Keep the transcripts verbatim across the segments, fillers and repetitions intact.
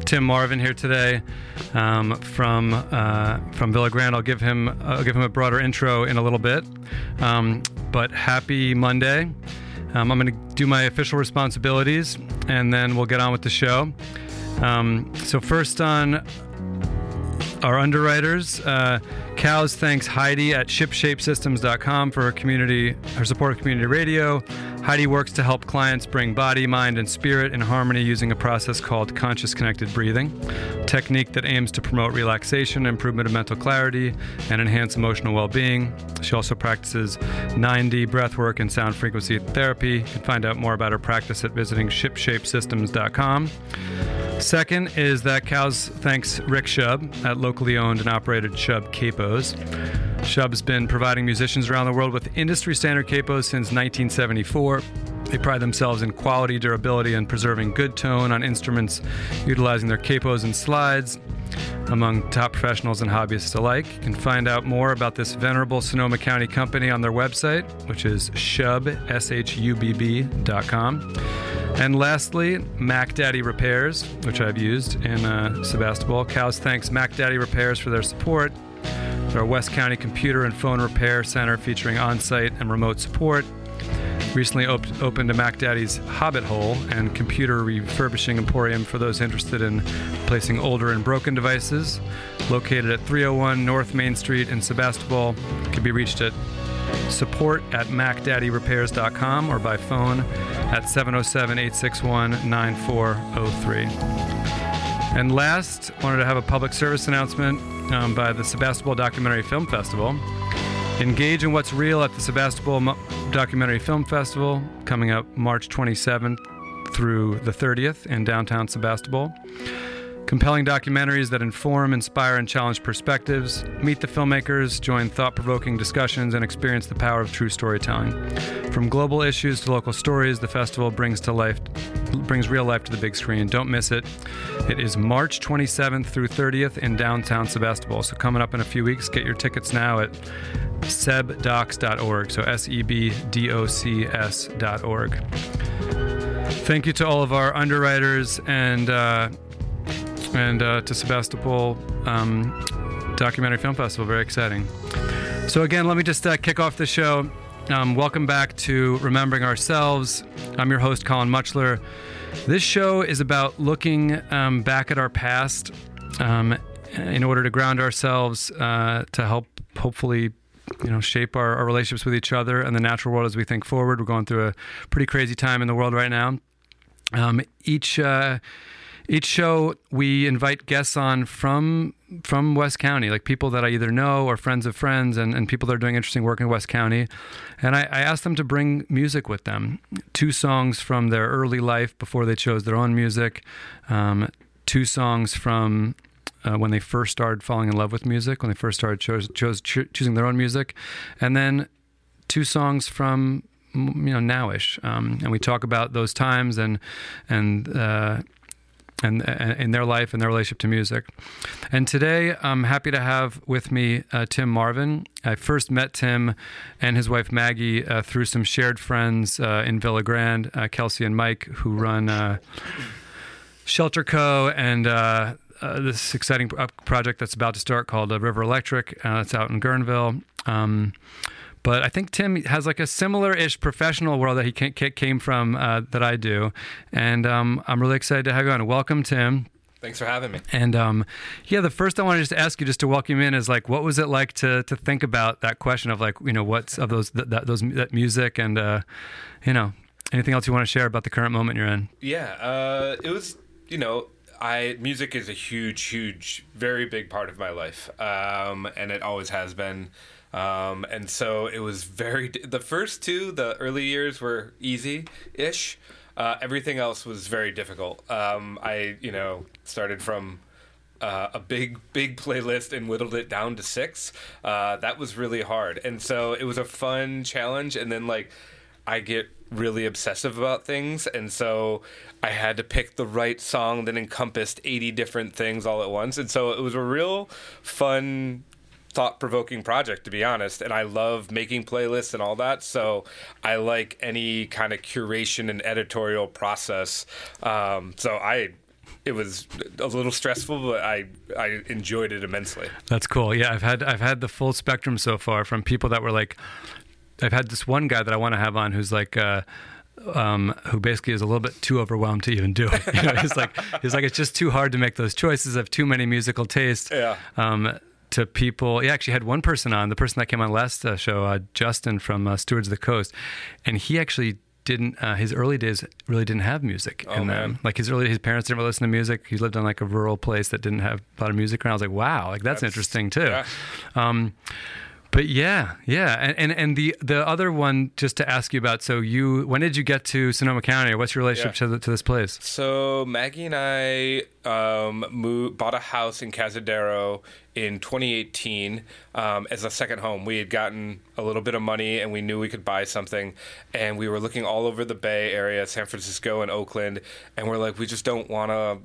Tim Marvin here today um, from uh, from Villa Grande. I'll give him I'll give him a broader intro in a little bit, um, but happy Monday. Um, I'm going to do my official responsibilities, and then we'll get on with the show. Um, so first on our underwriters, uh, Cows thanks Heidi at ship shape systems dot com for her community, her support of community radio. Heidi works to help clients bring body, mind, and spirit in harmony using a process called conscious connected breathing, a technique that aims to promote relaxation, improvement of mental clarity, and enhance emotional well-being. She also practices nine D breathwork and sound frequency therapy. You can find out more about her practice at visiting ship shape systems dot com. Second is that Cows thanks Rick Shub at locally owned and operated Shub Capos. Shub's been providing musicians around the world with industry standard capos since nineteen seventy-four. They pride themselves in quality, durability, and preserving good tone on instruments, utilizing their capos and slides among top professionals and hobbyists alike. You can find out more about this venerable Sonoma County company on their website, which is shub, S H U B B dot com. And lastly, Mac Daddy Repairs, which I've used in uh, Sebastopol. Cows thanks Mac Daddy Repairs for their support. They're a West County computer and phone repair center featuring on-site and remote support. Recently op- opened a Mac Daddy's Hobbit Hole and computer refurbishing emporium for those interested in replacing older and broken devices. Located at three oh one North Main Street in Sebastopol. It can be reached at support at mac daddy repairs dot com or by phone at seven oh seven, eight six one, nine four oh three. And last, wanted to have a public service announcement um, by the Sebastopol Documentary Film Festival. Engage in what's real at the Sebastopol Mo- Documentary Film Festival, coming up March twenty-seventh through the thirtieth in downtown Sebastopol. Compelling documentaries that inform, inspire, and challenge perspectives. Meet the filmmakers, join thought-provoking discussions, and experience the power of true storytelling. From global issues to local stories, the festival brings to life, brings real life to the big screen. Don't miss it. It is March twenty-seventh through thirtieth in downtown Sebastopol. So coming up in a few weeks, get your tickets now at seb docs dot org. So S E B D O C S dot org. Thank you to all of our underwriters and uh, and uh, to Sebastopol um, Documentary Film Festival. Very exciting. So again, let me just uh, kick off the show. Um, welcome back to Remembering Ourselves. I'm your host, Colin Muchler. This show is about looking um, back at our past um, in order to ground ourselves, uh, to help hopefully you know, shape our, our relationships with each other and the natural world as we think forward. We're going through a pretty crazy time in the world right now. Um, each uh, each show, we invite guests on from from West County, like people that I either know or friends of friends and, and people that are doing interesting work in West County. And I, I asked them to bring music with them. Two songs from their early life before they chose their own music. Um, two songs from uh, when they first started falling in love with music, when they first started chose, chose, cho- choosing their own music. And then two songs from, you know, nowish. Um, and we talk about those times and, and, uh, and in their life and their relationship to music. And today, I'm happy to have with me uh, Tim Marvin. I first met Tim and his wife Maggie uh, through some shared friends uh, in Villa Grande, uh, Kelsey and Mike, who run uh, Shelter Co. and uh, uh, this exciting project that's about to start called uh, River Electric. Uh, it's out in Guerneville. Um, But I think Tim has like a similar-ish professional world that he came from uh, that I do. And um, I'm really excited to have you on. Welcome, Tim. Thanks for having me. And um, yeah, the first I wanted just to ask you, just to welcome you in, is like, what was it like to to think about that question of like, you know, what's of those that, those that music and uh, you know, anything else you want to share about the current moment you're in? Yeah, uh, it was, you know, I music is a huge, huge, very big part of my life, um, and it always has been. Um, and so it was very, the first two, the early years were easy-ish. Uh, everything else was very difficult. Um, I, you know, started from uh, a big, big playlist and whittled it down to six. Uh, that was really hard. And so it was a fun challenge. And then, like, I get really obsessive about things. And so I had to pick the right song that encompassed eighty different things all at once. And so it was a real fun, thought-provoking project, to be honest, and I love making playlists and all that, so I like any kind of curation and editorial process. Um, so I it was a little stressful, but I I enjoyed it immensely. That's cool. Yeah, I've had I've had the full spectrum so far, from people that were like, I've had this one guy that I want to have on who's like. Uh, Um, who basically is a little bit too overwhelmed to even do it. You know, he's like, he's like, it's just too hard to make those choices. I have too many musical tastes. Yeah. Um, to people, he actually had one person on, the person that came on last uh, show, uh, Justin from uh, Stewards of the Coast, and he actually didn't. Uh, his early days really didn't have music Oh, in them. man. Like his early, his parents didn't really listen to music. He lived in like a rural place that didn't have a lot of music around. I was like, wow, like that's, That's- interesting too. yeah. Um, But yeah, yeah, and, and and the the other one, just to ask you about. So you, when did you get to Sonoma County? What's your relationship Yeah. to the, to this place? So Maggie and I um, moved, bought a house in Cazadero in twenty eighteen um, as a second home. We had gotten a little bit of money and we knew we could buy something, and we were looking all over the Bay Area, San Francisco and Oakland, and we're like, we just don't want to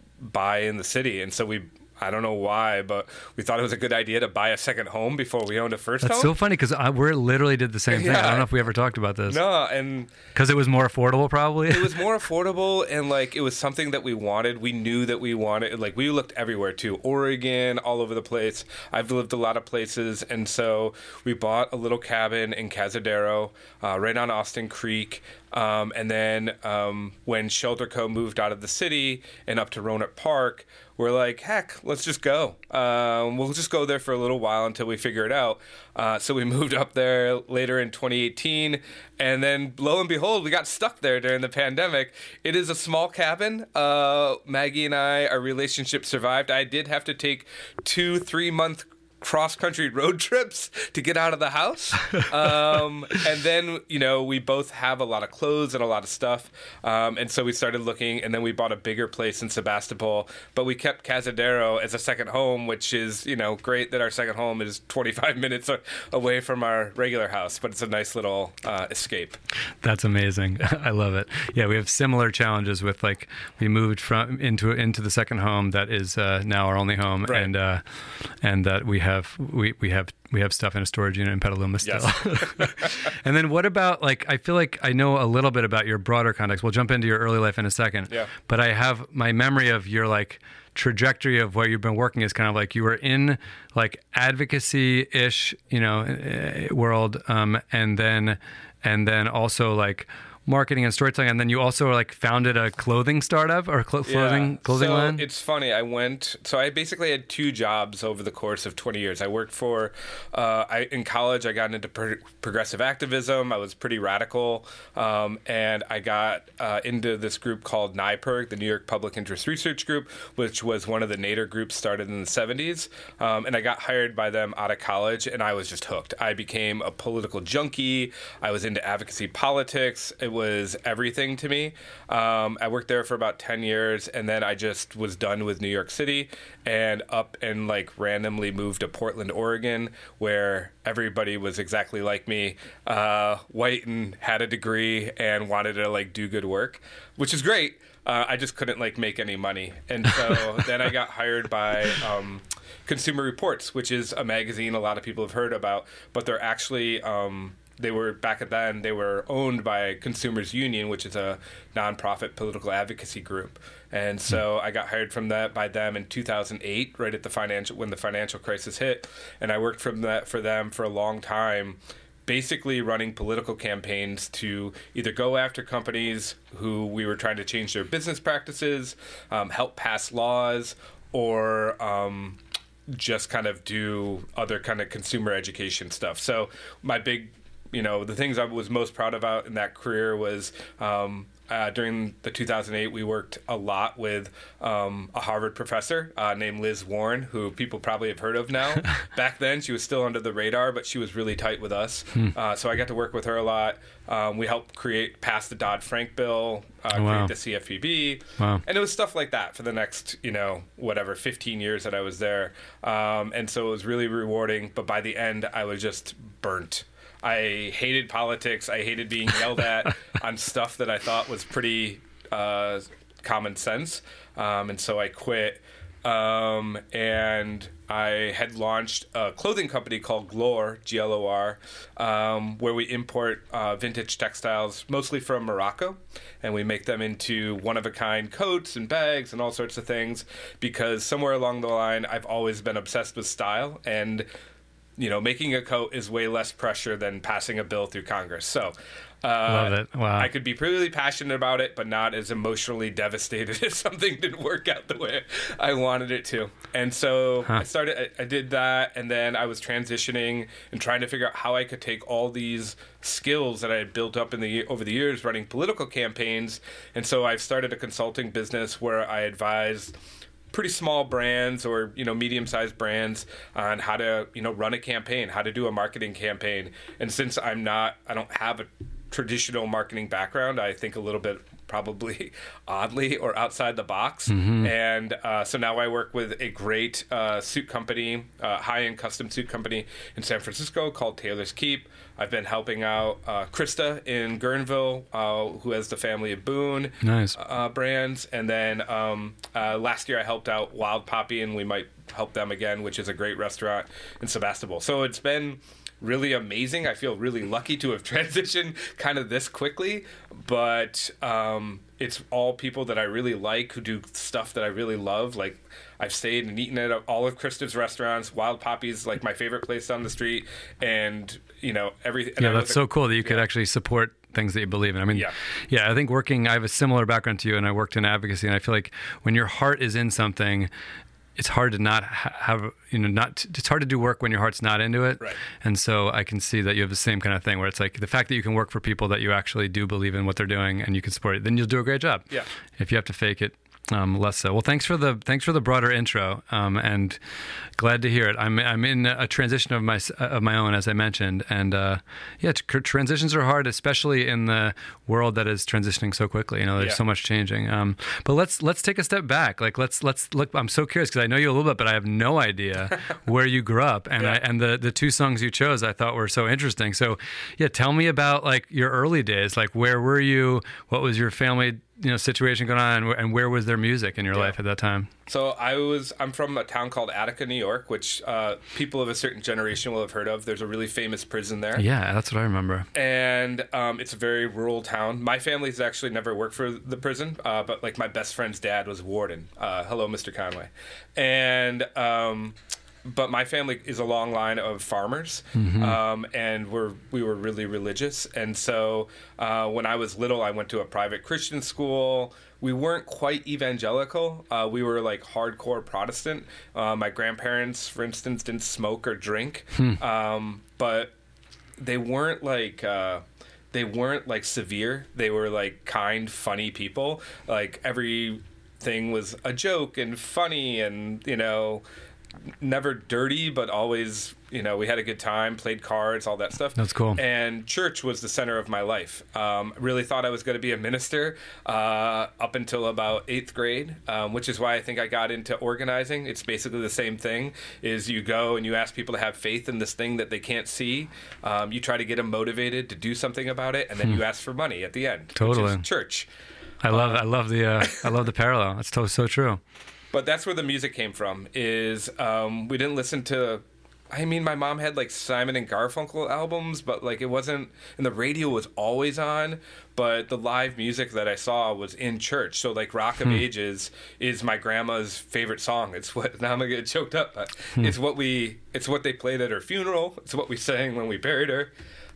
buy in the city, and so we. I don't know why, but we thought it was a good idea to buy a second home before we owned a first That's home. so funny because we literally did the same thing. I Yeah. don't know if we ever talked about this. No, and Because it was more affordable, probably. it was more affordable, and like it was something that we wanted. We knew that we wanted. Like we looked everywhere too, Oregon, all over the place. I've lived a lot of places, and so we bought a little cabin in Cazadero, uh, right on Austin Creek. Um, and then um, when Shelterco moved out of the city and up to Roanoke Park, we're like, heck, let's just go. Um, we'll just go there for a little while until we figure it out. Uh, so we moved up there later in twenty eighteen, and then lo and behold, we got stuck there during the pandemic. It is a small cabin. Uh, Maggie and I, our relationship survived. I did have to take two three-month cross-country road trips to get out of the house. Um, and then, you know, we both have a lot of clothes and a lot of stuff. Um, and so we started looking, and then we bought a bigger place in Sebastopol. But we kept Cazadero as a second home, which is, you know, great that our second home is twenty-five minutes away from our regular house. But it's a nice little uh, escape. That's amazing. I love it. Yeah, we have similar challenges with like we moved from into into the second home that is uh, now our only home, Right. and uh, and that we have we we have we have stuff in a storage unit in Petaluma still. Yes. And then what about like I feel like I know a little bit about your broader context. We'll jump into your early life in a second. Yeah. But I have my memory of your like trajectory of where you've been working is kind of like you were in like advocacy-ish, you know, uh, world, um, and then and then also like marketing and storytelling, and then you also like founded a clothing startup or cl- clothing clothing so line. It's funny. I went. So I basically had two jobs over the course of twenty years. I worked for. Uh, I in college I got into pro- progressive activism. I was pretty radical, um, and I got uh, into this group called NYPIRG, the New York Public Interest Research Group, which was one of the Nader groups started in the seventies. Um, and I got hired by them out of college, and I was just hooked. I became a political junkie. I was into advocacy politics. It was everything to me. Um, I worked there for about ten years, and then I just was done with New York City and up and like randomly moved to Portland, Oregon, where everybody was exactly like me, uh, white and had a degree and wanted to like do good work, which is great. Uh, I just couldn't like make any money. And so then I got hired by um, Consumer Reports, which is a magazine a lot of people have heard about, but they're actually... Um, They were back at then. They were owned by Consumers Union, which is a nonprofit political advocacy group, and so I got hired from that by them in two thousand eight, right at the financial when the financial crisis hit, and I worked from that for them for a long time, basically running political campaigns to either go after companies who we were trying to change their business practices, um, help pass laws, or um, just kind of do other kind of consumer education stuff. So my big You know, the things I was most proud about in that career was um, uh, during the two thousand eight, we worked a lot with um, a Harvard professor uh, named Liz Warren, who people probably have heard of now. Back then, she was still under the radar, but she was really tight with us. Hmm. Uh, so I got to work with her a lot. Um, we helped create, pass the Dodd-Frank bill, uh, oh, wow. create the C F P B. Wow. And it was stuff like that for the next, you know, whatever, fifteen years that I was there. Um, and so it was really rewarding. But by the end, I was just burnt. I hated politics. I hated being yelled at on stuff that I thought was pretty uh, common sense. Um, and so I quit. Um, and I had launched a clothing company called Glor, G L O R, um, where we import uh, vintage textiles, mostly from Morocco, and we make them into one-of-a-kind coats and bags and all sorts of things, because somewhere along the line, I've always been obsessed with style, and you know, making a coat is way less pressure than passing a bill through Congress. So uh, Love it. Wow. I could be really passionate about it, but not as emotionally devastated if something didn't work out the way I wanted it to. And so huh. I started, I, I did that, and then I was transitioning and trying to figure out how I could take all these skills that I had built up in the over the years running political campaigns. And so I've started a consulting business where I advise pretty small brands or, you know, medium-sized brands on how to, you know, run a campaign, how to do a marketing campaign. And since I'm not, I don't have a traditional marketing background, I think a little bit probably oddly or outside the box. Mm-hmm. And uh, so now I work with a great uh, suit company, uh, high-end custom suit company in San Francisco called Taylor's Keep. I've been helping out uh, Krista in Guerneville, uh, who has the Family of Boone nice. uh, brands. And then um, uh, last year I helped out Wild Poppy, and we might help them again, which is a great restaurant in Sebastopol. So it's been really amazing. I feel really lucky to have transitioned kind of this quickly, but um, it's all people that I really like who do stuff that I really love. Like I've stayed and eaten at all of Krista's restaurants. Wild Poppy's like my favorite place on the street, and you know everything. Yeah, that's so cool that you could yeah. actually support things that you believe in. I mean, yeah. yeah, I think working, I have a similar background to you, and I worked in advocacy, and I feel like when your heart is in something, it's hard to not ha- have, you know, not, it's hard to do work when your heart's not into it. Right. And so I can see that you have the same kind of thing where it's like the fact that you can work for people that you actually do believe in what they're doing and you can support it, then you'll do a great job. Yeah. If you have to fake it, um, less so. Well, thanks for the, thanks for the broader intro. Um, and glad to hear it. I'm, I'm in a transition of my, of my own, as I mentioned. And, uh, yeah, tr- transitions are hard, especially in the world that is transitioning so quickly. You know, there's yeah. so much changing. Um, but let's, let's take a step back. Like, let's, let's look, I'm so curious because I know you a little bit, but I have no idea where you grew up. And yeah. I, and the, the two songs you chose, I thought were so interesting. So yeah, tell me about like your early days. Like, where were you? What was your family, you know, situation going on, and where was their music in your yeah. life at that time? So I was, I'm from a town called Attica, New York, which uh, people of a certain generation will have heard of. There's a really famous prison there. Yeah, that's what I remember. And um, it's a very rural town. My family's actually never worked for the prison, uh, but like my best friend's dad was warden. Uh, hello, Mister Conway. And um, but my family is a long line of farmers, mm-hmm. um, and we're we were really religious. And so uh, when I was little, I went to a private Christian school. We weren't quite evangelical. Uh, we were like hardcore Protestant. Uh, my grandparents, for instance, didn't smoke or drink, hmm. um, but they weren't like uh, they weren't like severe. They were like kind, funny people. Like everything was a joke and funny, and you know, never dirty, but always, you know, we had a good time, played cards, all that stuff. That's cool. And church was the center of my life. Um, really thought I was going to be a minister uh, up until about eighth grade, um, which is why I think I got into organizing. It's basically the same thing, is you go and you ask people to have faith in this thing that they can't see. Um, you try to get them motivated to do something about it, and then hmm. you ask for money at the end. Totally. Which is church. I love, uh, I love the, uh, I love the parallel. That's so, so true. But that's where the music came from, is um, we didn't listen to, I mean, my mom had like Simon and Garfunkel albums, but like it wasn't, and the radio was always on, but the live music that I saw was in church. So like Rock of hmm. Ages is my grandma's favorite song. It's what, now I'm gonna get choked up, but hmm. it's what we, it's what they played at her funeral. It's what we sang when we buried her.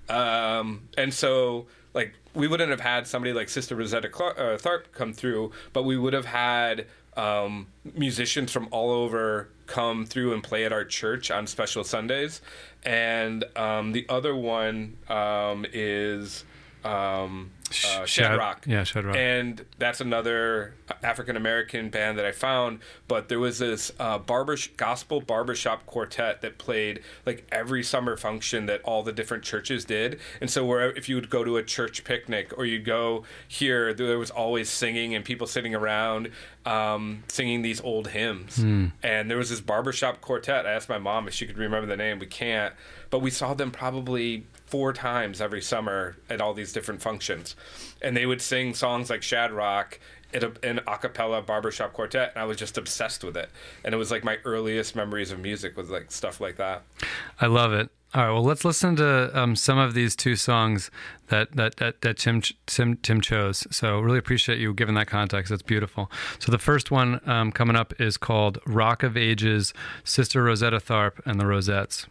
Um, and so like we wouldn't have had somebody like Sister Rosetta Clark, uh, Tharpe come through, but we would have had Um, musicians from all over come through and play at our church on special Sundays. And um, the other one um, is um, uh, Shad Rock. Yeah, Shad Rock. And that's another African-American band that I found. But there was this uh, barber gospel barbershop quartet that played like every summer function that all the different churches did. And so where if you would go to a church picnic or you go here, there was always singing and people sitting around um, singing these old hymns. Mm. And there was this barbershop quartet. I asked my mom if she could remember the name. We can't. But we saw them probably four times every summer at all these different functions. And they would sing songs like Shad Rock in a, an a cappella barbershop quartet, and I was just obsessed with it. And it was like my earliest memories of music was like stuff like that. I love it. All right, well, let's listen to um, some of these two songs that that that, that Tim, Tim Tim chose. So really appreciate you giving that context. That's beautiful. So the first one um, coming up is called "Rock of Ages," Sister Rosetta Tharpe and the Rosettes.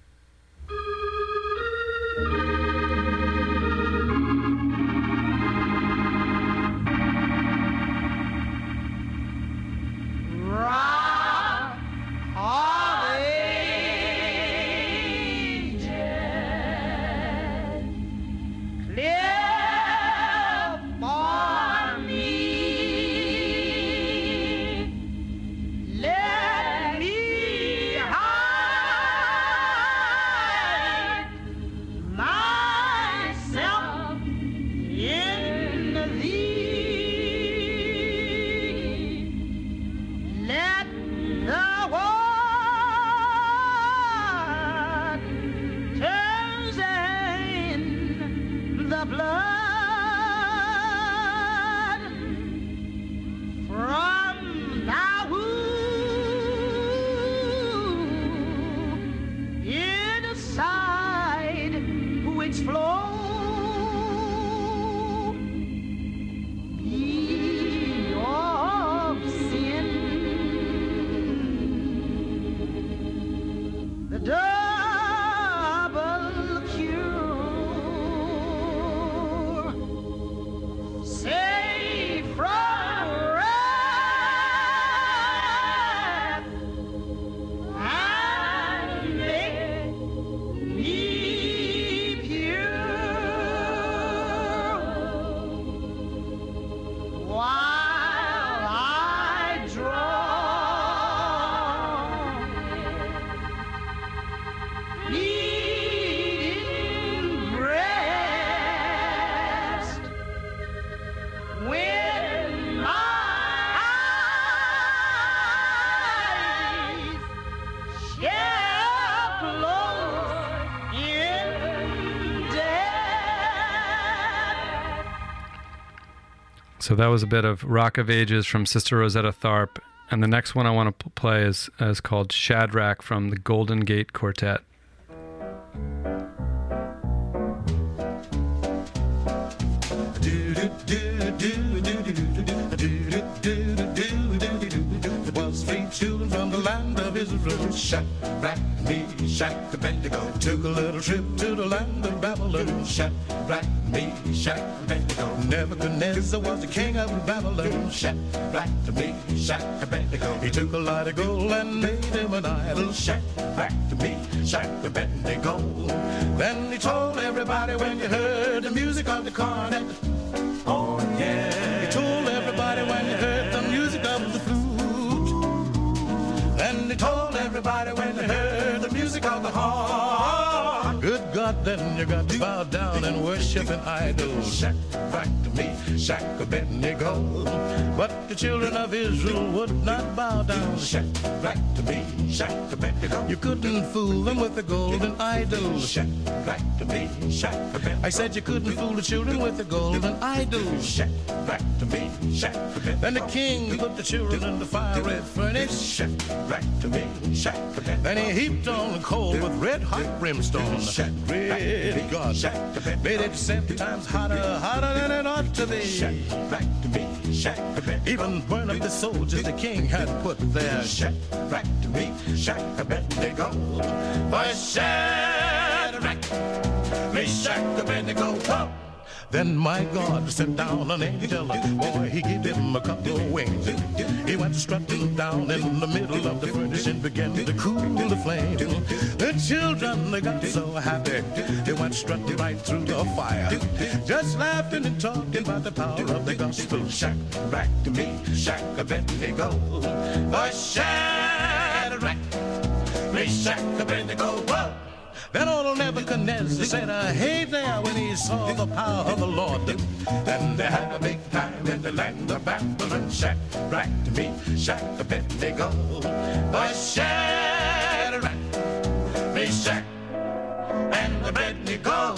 So that was a bit of Rock of Ages from Sister Rosetta Tharpe. And the next one I want to play is, is called Shadrach from the Golden Gate Quartet. Was three children from the land of Israel, Shadrach, Meshach, Abednego, took a little trip to the land of Babylon. Shadrach, Meshach, Abednego. Nebuchadnezzar was the king of Babylon. Shadrach, Meshach, Abednego. He took a lot of gold and made him an idol. Shadrach, Meshach, Abednego. Then he told everybody when you heard the music of the cornet. Oh yeah. He told everybody when you heard the music of the flute. Then he told everybody when you heard the music of the horn. Good God, then you got to bow down and worship an idol. Shadrach to me, Meshach, Abednego. But the children of Israel would not bow down. Shadrach to me, Meshach, Abednego. You couldn't fool them with the golden idol. Shadrach to me, Meshach, Abednego. I said you couldn't fool the children with the golden idol. Shadrach to me, Meshach, Abednego. Then the king put the children in the fiery furnace. Shadrach to me, Meshach, Abednego. Then he heaped on the coal with red hot brimstone. Red God made it seven times hotter, hotter than it ought to be. Shadrach to me, Meshach, Abednego. Even burn up the soldiers the king had put there. Shadrach to me, Meshach, Abednego. For Shadrach, Meshach, Abednego. Whoa. Then my God sent down an angel, boy, he gave him a couple of wings. He went strutting down in the middle of the furnace and began to cool the flame. The children, they got so happy, they went strutting right through the fire, just laughing and talking about the power of the gospel. Shadrach to me, Meshach, Abednego. For Shadrach, Meshach, Abednego. Whoa! Then old Nebuchadnezzar said, uh, hey there, when he saw the power of the Lord. Then they had a big time in the land of Babylon. Shadrach to me, Meshach, Abednego. For Shadrach, Meshach, and Abednego.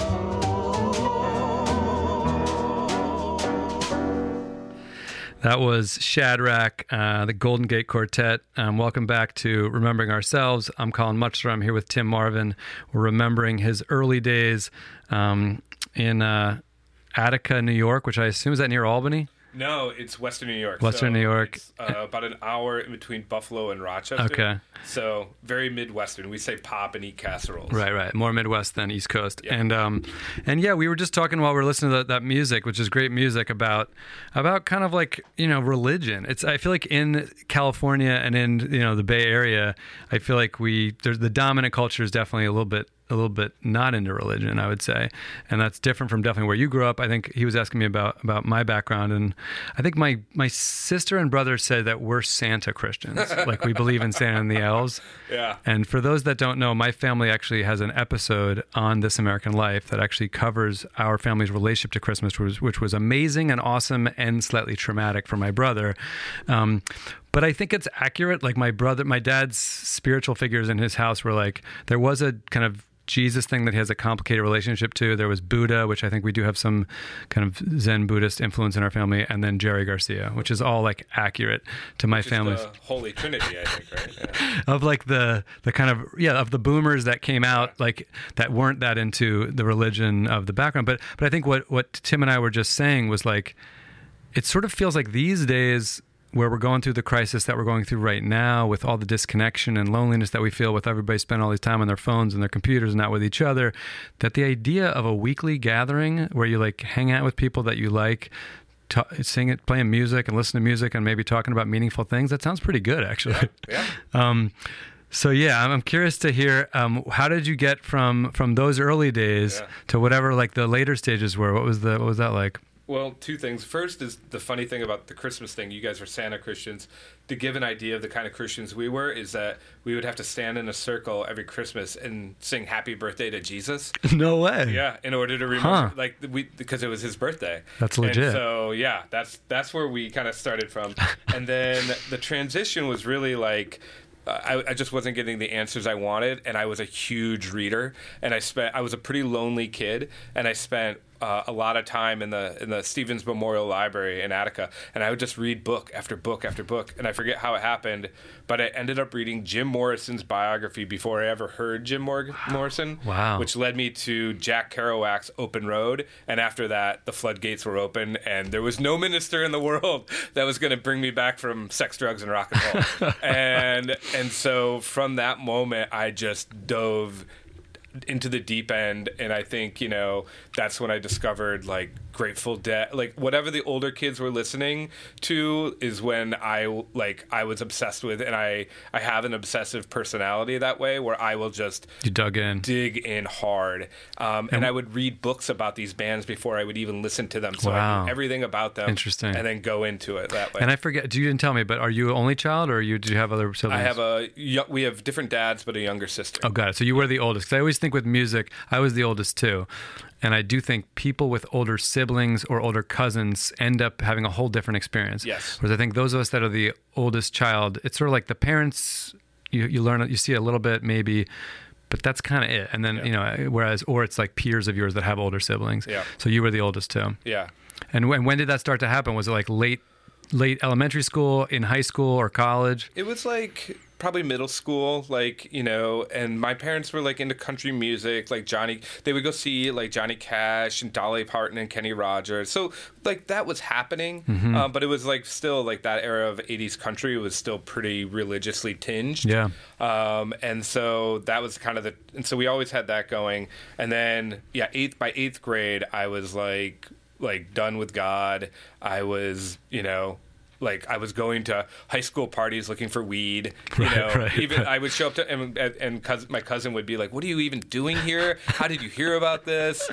That was Shadrach, uh, the Golden Gate Quartet. Um, welcome back to Remembering Ourselves. I'm Colin Mutchler. I'm here with Tim Marvin. We're remembering his early days um, in uh, Attica, New York, which I assume is that near Albany? No, it's Western New York. Western so New York. It's, uh, about an hour in between Buffalo and Rochester. Okay. So very Midwestern. We say pop and eat casseroles. Right, right. More Midwest than East Coast. Yep. And um, and yeah, we were just talking while we were listening to that, that music, which is great music about about kind of like, you know, religion. It's I feel like in California and in, you know, the Bay Area, I feel like we there's the dominant culture is definitely a little bit a little bit not into religion, I would say. And that's different from definitely where you grew up. I think he was asking me about, about my background. And I think my, my sister and brother said that we're Santa Christians. Like we believe in Santa and the elves. Yeah. And for those that don't know, my family actually has an episode on This American Life that actually covers our family's relationship to Christmas, which was, which was amazing and awesome and slightly traumatic for my brother. Um, But I think it's accurate. Like my brother, my dad's spiritual figures in his house were like, there was a kind of Jesus thing that he has a complicated relationship to. There was Buddha, which I think we do have some kind of Zen Buddhist influence in our family, and then Jerry Garcia, which is all like accurate to my Which family's. is the Holy Trinity, I think, right? Yeah. Of like the the kind of yeah of the boomers that came out like that weren't that into the religion of the background. But but I think what what Tim and I were just saying was like, it sort of feels like these days, where we're going through the crisis that we're going through right now with all the disconnection and loneliness that we feel with everybody spending all this time on their phones and their computers and not with each other, that the idea of a weekly gathering where you like hang out with people that you like, ta- sing it, playing music and listen to music and maybe talking about meaningful things, that sounds pretty good actually. Yeah. um, so yeah, I'm, I'm curious to hear, um, how did you get from, from those early days Yeah. to whatever like the later stages were? What was the, what was that like? Well, two things. First is the funny thing about the Christmas thing. You guys are Santa Christians. To give an idea of the kind of Christians we were, is that we would have to stand in a circle every Christmas and sing "Happy Birthday" to Jesus. No way. Yeah, in order to remember, Huh. like we, because it was his birthday. That's legit. And so yeah, that's that's where we kind of started from, and then the transition was really like. Uh, I, I just wasn't getting the answers I wanted, and I was a huge reader, and I spent. I was a pretty lonely kid, and I spent uh, a lot of time in the in the Stevens Memorial Library in Attica, and I would just read book after book after book, and I forget how it happened, but I ended up reading Jim Morrison's biography before I ever heard Jim Mor- Morrison. Wow. Which led me to Jack Kerouac's Open Road, and after that, the floodgates were open, and there was no minister in the world that was going to bring me back from sex, drugs, and rock and roll. and and so from that moment, I just dove into the deep end, and I think, you know, that's when I discovered like Grateful Dead, like whatever the older kids were listening to is when I like I was obsessed with, and I I have an obsessive personality that way where I will just You dug in. dig in hard, um, and I would read books about these bands before I would even listen to them, so I Wow. knew everything about them. Interesting. And then go into it that way. And I forget, you didn't tell me, but are you an only child, or you do you have other siblings? I have a yo- we have different dads, but a younger sister. Oh, got it. So you were the oldest. Because I always think with music, I was the oldest too. And I do think people with older siblings or older cousins end up having a whole different experience. Yes. Whereas I think those of us that are the oldest child, it's sort of like the parents, you, you learn, you see a little bit maybe, but that's kind of it. And then, Yeah. you know, whereas, or it's like peers of yours that have older siblings. Yeah. So you were the oldest too. Yeah. And when, when did that start to happen? Was it like late, late elementary school, in high school or college? It was like probably middle school, like, you know, and my parents were like into country music, like Johnny, they would go see like Johnny Cash and Dolly Parton and Kenny Rogers. So like that was happening, Mm-hmm. um, but it was like still like that era of eighties country was still pretty religiously tinged. Yeah. Um, and so that was kind of the, and so we always had that going. And then, yeah, eighth, by eighth grade, I was like, like done with God. I was, you know, like I was going to high school parties looking for weed, you Right, know, right, even right. I would show up to, and, and cousin, my cousin would be like, what are you even doing here? How did you hear about this?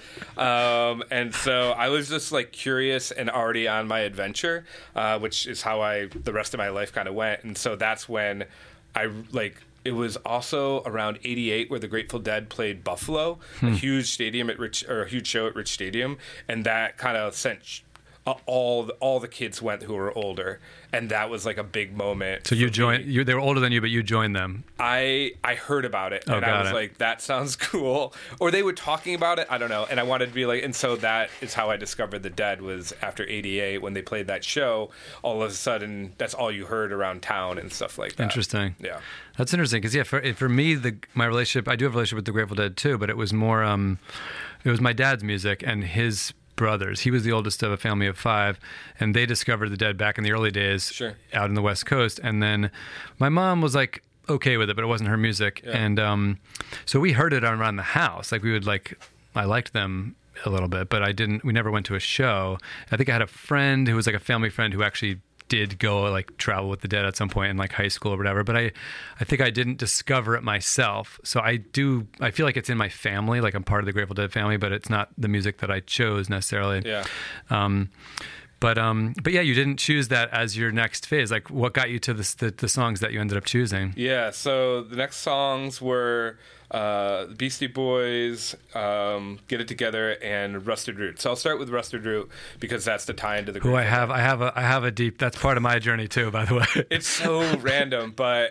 Um, and so I was just like curious and already on my adventure, uh, which is how I, the rest of my life kind of went. And so that's when I like, it was also around eighty-eight where the Grateful Dead played Buffalo, Hmm. a huge stadium at Rich, or a huge show at Rich Stadium. And that kind of sent uh, all the, all the kids went who were older, and that was like a big moment. So you for joined. me. You, they were older than you, but you joined them. I I heard about it, Oh, and I got was it. like, that sounds cool. Or they were talking about it. I don't know. And I wanted to be like, and so that is how I discovered the Dead, was after eighty-eight when they played that show. All of a sudden, that's all you heard around town and stuff like that. Interesting. Yeah. That's interesting because yeah, for for me, the my relationship, I do have a relationship with the Grateful Dead too, but it was more, um, it was my dad's music and his brothers. He was the oldest of a family of five, and they discovered the Dead back in the early days, Sure. out in the West Coast. And then my mom was like okay with it, but it wasn't her music, Yeah. and um, so we heard it around the house. Like we would like, I liked them a little bit, but I didn't. We never went to a show. I think I had a friend who was like a family friend who actually did go like travel with the Dead at some point in like high school or whatever, but I I think I didn't discover it myself. So I do I feel like it's in my family, like I'm part of the Grateful Dead family, but it's not the music that I chose necessarily. Yeah. Um but um but yeah, you didn't choose that as your next phase. Like what got you to this, the the songs that you ended up choosing? Yeah, so the next songs were uh, Beastie Boys, um, Get It Together, and Rusted Root. So I'll start with Rusted Root because that's the tie into the Who I Grateful have I have a I have a deep that's part of my journey too, by the way. It's so random, but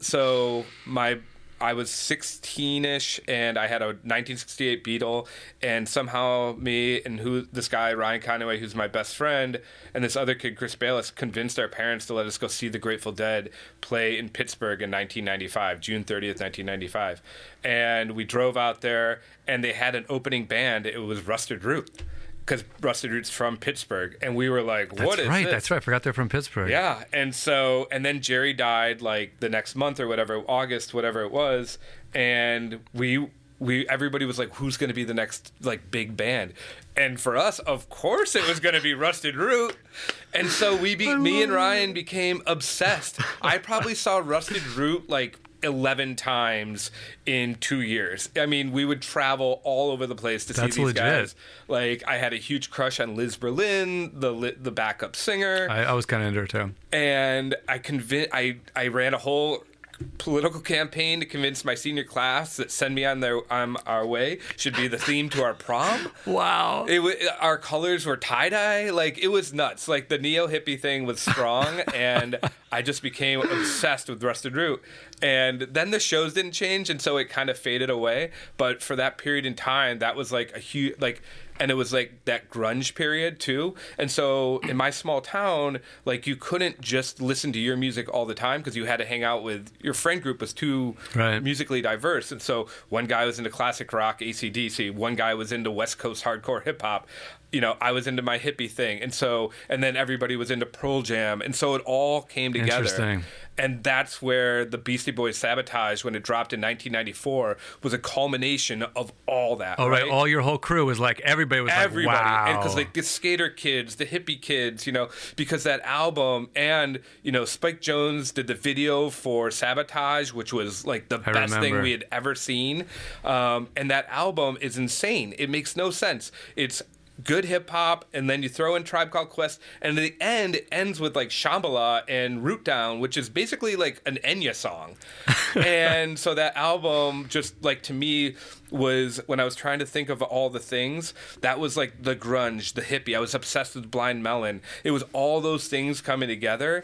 so my I was sixteen-ish, and I had a nineteen sixty-eight Beetle, and somehow me and who this guy Ryan Conway, who's my best friend, and this other kid Chris Bayless convinced our parents to let us go see the Grateful Dead play in Pittsburgh in nineteen ninety-five, June thirtieth, nineteen ninety-five, and we drove out there, and they had an opening band. It was Rusted Root, because Rusted Root's from Pittsburgh, and we were like, "What That's is right. this?" That's right. I forgot they're from Pittsburgh. Yeah, and so and then Jerry died like the next month or whatever, August, whatever it was, and we we everybody was like, "Who's going to be the next like big band?" And for us, of course, it was going to be Rusted Root. And so we be, me and Ryan became obsessed. I probably saw Rusted Root like eleven times in two years. I mean, we would travel all over the place to That's see these legit. guys. Like, I had a huge crush on Liz Berlin, the li- the backup singer, I, I was kind of into her too. and I convinced. I I ran a whole political campaign to convince my senior class that "Send Me on Their on Our Way" should be the theme to our prom. Wow. It w- our colors were tie dye. Like, it was nuts. Like, the neo hippie thing was strong, and I just became obsessed with Rusted Root. And then the shows didn't change, and so it kind of faded away. But for that period in time, that was like a huge like. And it was like that grunge period too. And so in my small town, like, you couldn't just listen to your music all the time because you had to hang out with your friend group was too Right. musically diverse. And so one guy was into classic rock, A C D C. One guy was into West Coast hardcore hip hop. You know, I was into my hippie thing. And so, and then everybody was into Pearl Jam. And so it all came together. Interesting. And that's where the Beastie Boys Sabotage, when it dropped in nineteen ninety-four, was a culmination of all that. Oh, right. All your whole crew was like, everybody was Everybody, like, wow. and because like the skater kids, the hippie kids, you know, because that album, and you know, Spike Jones did the video for Sabotage, which was like the I best thing remember. we had ever seen, um, and that album is insane. It makes no sense. It's good hip hop, and then you throw in Tribe Called Quest, and at the end it ends with like Shambhala and Root Down, which is basically like an Enya song. And so that album, just like, to me, was, when I was trying to think of all the things, that was like the grunge, the hippie. I was obsessed with Blind Melon. It was all those things coming together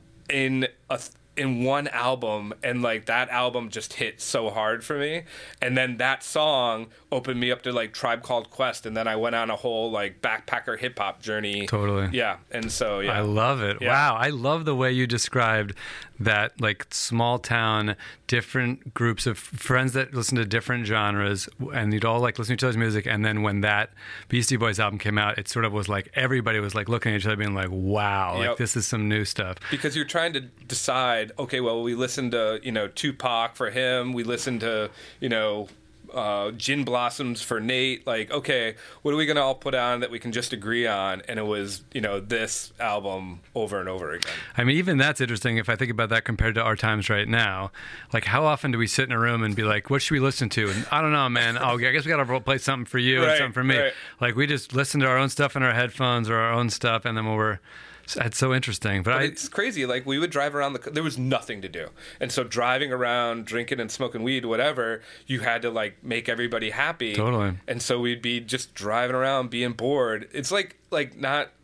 in a in one album, and like that album just hit so hard for me. And then that song opened me up to like Tribe Called Quest, and then I went on a whole like backpacker hip hop journey. Totally. Yeah. And so yeah. I love it. Yeah. Wow. I love the way you described that, like, small town, different groups of friends that listen to different genres, and you'd all like listen to each other's music. And then when that Beastie Boys album came out, it sort of was like everybody was like looking at each other being like, wow, Yep. like this is some new stuff. Because you're trying to decide, okay, well, we listened to, you know, Tupac for him. We listened to, you know, uh, Gin Blossoms for Nate. Like, okay, what are we going to all put on that we can just agree on? And it was, you know, this album over and over again. I mean, even that's interesting if I think about that compared to our times right now. Like, how often do we sit in a room and be like, what should we listen to? And I don't know, man. Oh, I guess we got to play something for you and Right, something for me. right. Like, we just listen to our own stuff in our headphones or our own stuff, and then when we're... It's so interesting. But, But I... it's crazy. Like, we would drive around the. There was nothing to do, and so driving around, drinking and smoking weed, whatever, you had to like make everybody happy. Totally. And so we'd be just driving around, being bored. It's like like not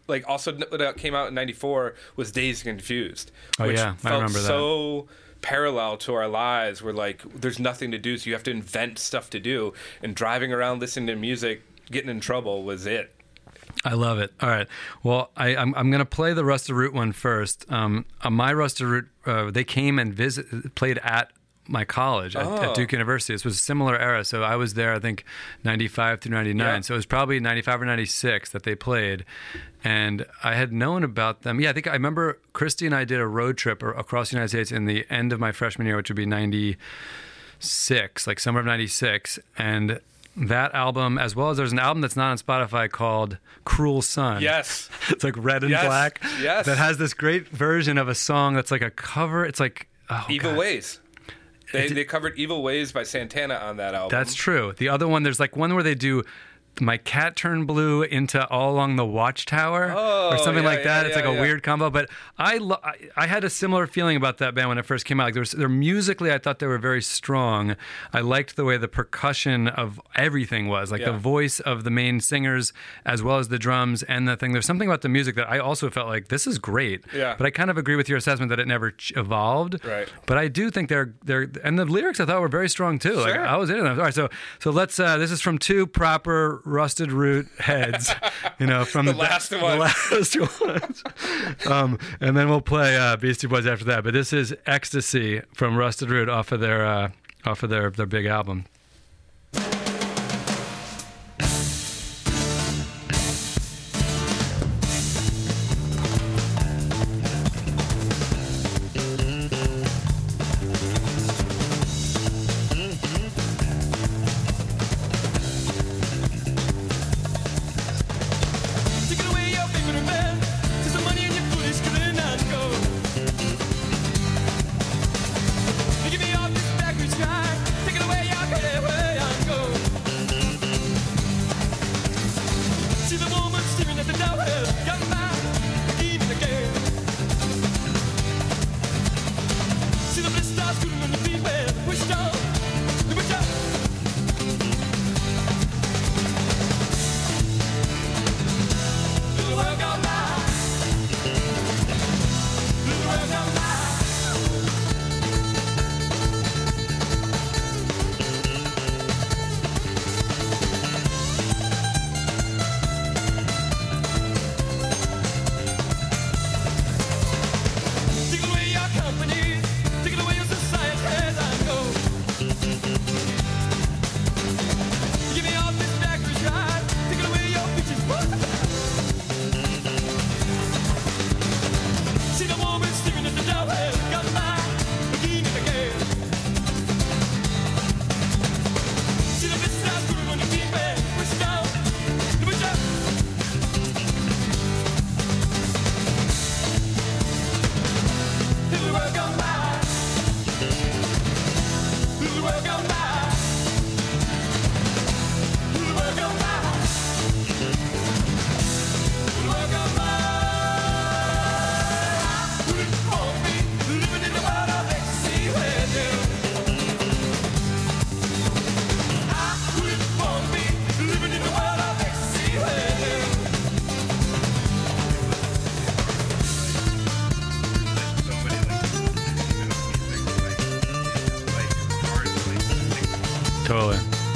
like also that came out in ninety-four was Dazed and Confused. Oh which yeah, I felt remember that. So parallel to our lives, where like there's nothing to do, so you have to invent stuff to do, and driving around listening to music, getting in trouble was it. I love it. All right. Well, I, I'm I'm gonna play the Rusted Root one first. Um, uh, my Rusted Root, uh, they came and visit, played at my college at, Oh. at Duke University. This was a similar era, so I was there. I think ninety-five through ninety-nine. Yeah. So it was probably ninety-five or ninety-six that they played, and I had known about them. Yeah, I think I remember Christy and I did a road trip or- across the United States in the end of my freshman year, which would be ninety-six, like summer of ninety-six, and that album, as well as there's an album that's not on Spotify called Cruel Sun. Yes. It's like red and Yes. black. Yes. That has this great version of a song that's like a cover. It's like, oh, Evil God. Ways. They they covered Evil Ways by Santana on that album. That's true. The other one, there's like one where they do My Cat Turned Blue into All Along the Watchtower Oh, or something yeah, like that. yeah, It's like yeah, a yeah. weird combo. But I, lo- I I had a similar feeling about that band when it first came out. Like there was, they're musically, I thought they were very strong. I liked the way the percussion of everything was, like Yeah. the voice of the main singers as well as the drums and the thing. There's something about the music that I also felt like this is great. Yeah. But I kind of agree with your assessment that it never ch- evolved. Right. But I do think they're they're and the lyrics I thought were very strong too. Like Sure. I was into them. All right, so so let's. Uh, this is from two proper Rusted Root heads. You know, from The the, last the one. last ones. Um, and then we'll play uh, Beastie Boys after that. But this is Ecstasy from Rusted Root off of their uh, off of their their big album. Taking away your favorite man, since the money in your foolish could not go. You give me all this backwards sky, taking away your head where I go. See the woman staring at the door, young man, even again. See the blisters cooling on the feet, man, push down, push down. Little world gone by. Little world gone by. Take away your company, take away your society as I go. Give me all this backwards ride, take away your bitches. See the woman staring at the door, got my again and again. See the blisters put on your feet, man, push down, push down. Little world gone by. Little world gone by. Little world gone by. Little world gone by. Wouldn't want me living in the world of ecstasy with you. I wouldn't want me living in the world of ecstasy with you. Totally.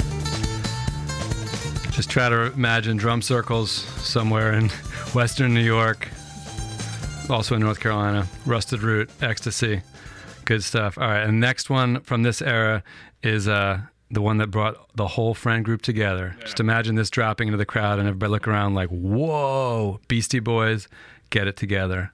Just try to imagine drum circles somewhere in Western New York, also in North Carolina. Rusted Root, Ecstasy, good stuff. All right, and next one from this era is uh, the one that brought the whole friend group together. Just imagine this dropping into the crowd and everybody look around like, whoa, Beastie Boys, Get It Together.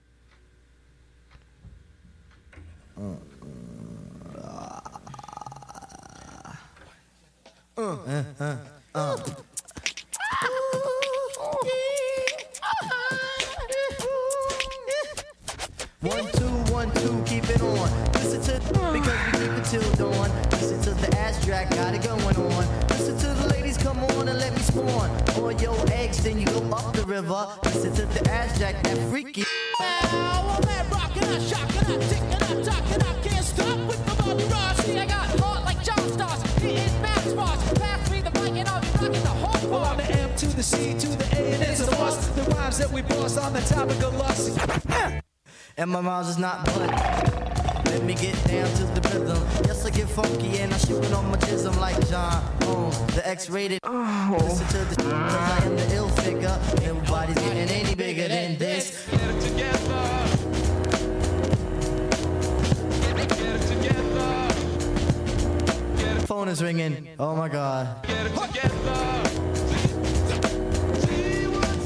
One, two, one, two, keep it on. Listen to because we keep it till dawn. Listen to the ass track, got it going on. Listen to the ladies, come on and let me spawn. All your eggs, then you go up the river. Listen to the ass jack, that freaky. Well, that rockin', I shockin', I tickin', I talkin', I can't stop with the Bobby Ross. See, I got heart like John Stars, hitting max bars. Pass me the mic and I'll be rockin' the whole Well, I'm bar. the M to the C to the A and it's a boss. The rhymes said we boss on the topic of lust. And my rhymes is not blood. Let me get down to the rhythm. Yes, I get funky and I shoot it on my jism like John Holmes, the X-rated. Oh. Listen to the cause I am the ill figure. Nobody's getting any bigger than this. Get it together. Get it, get it together. Get it. Phone is ringing. Oh my God. Get it together. See what's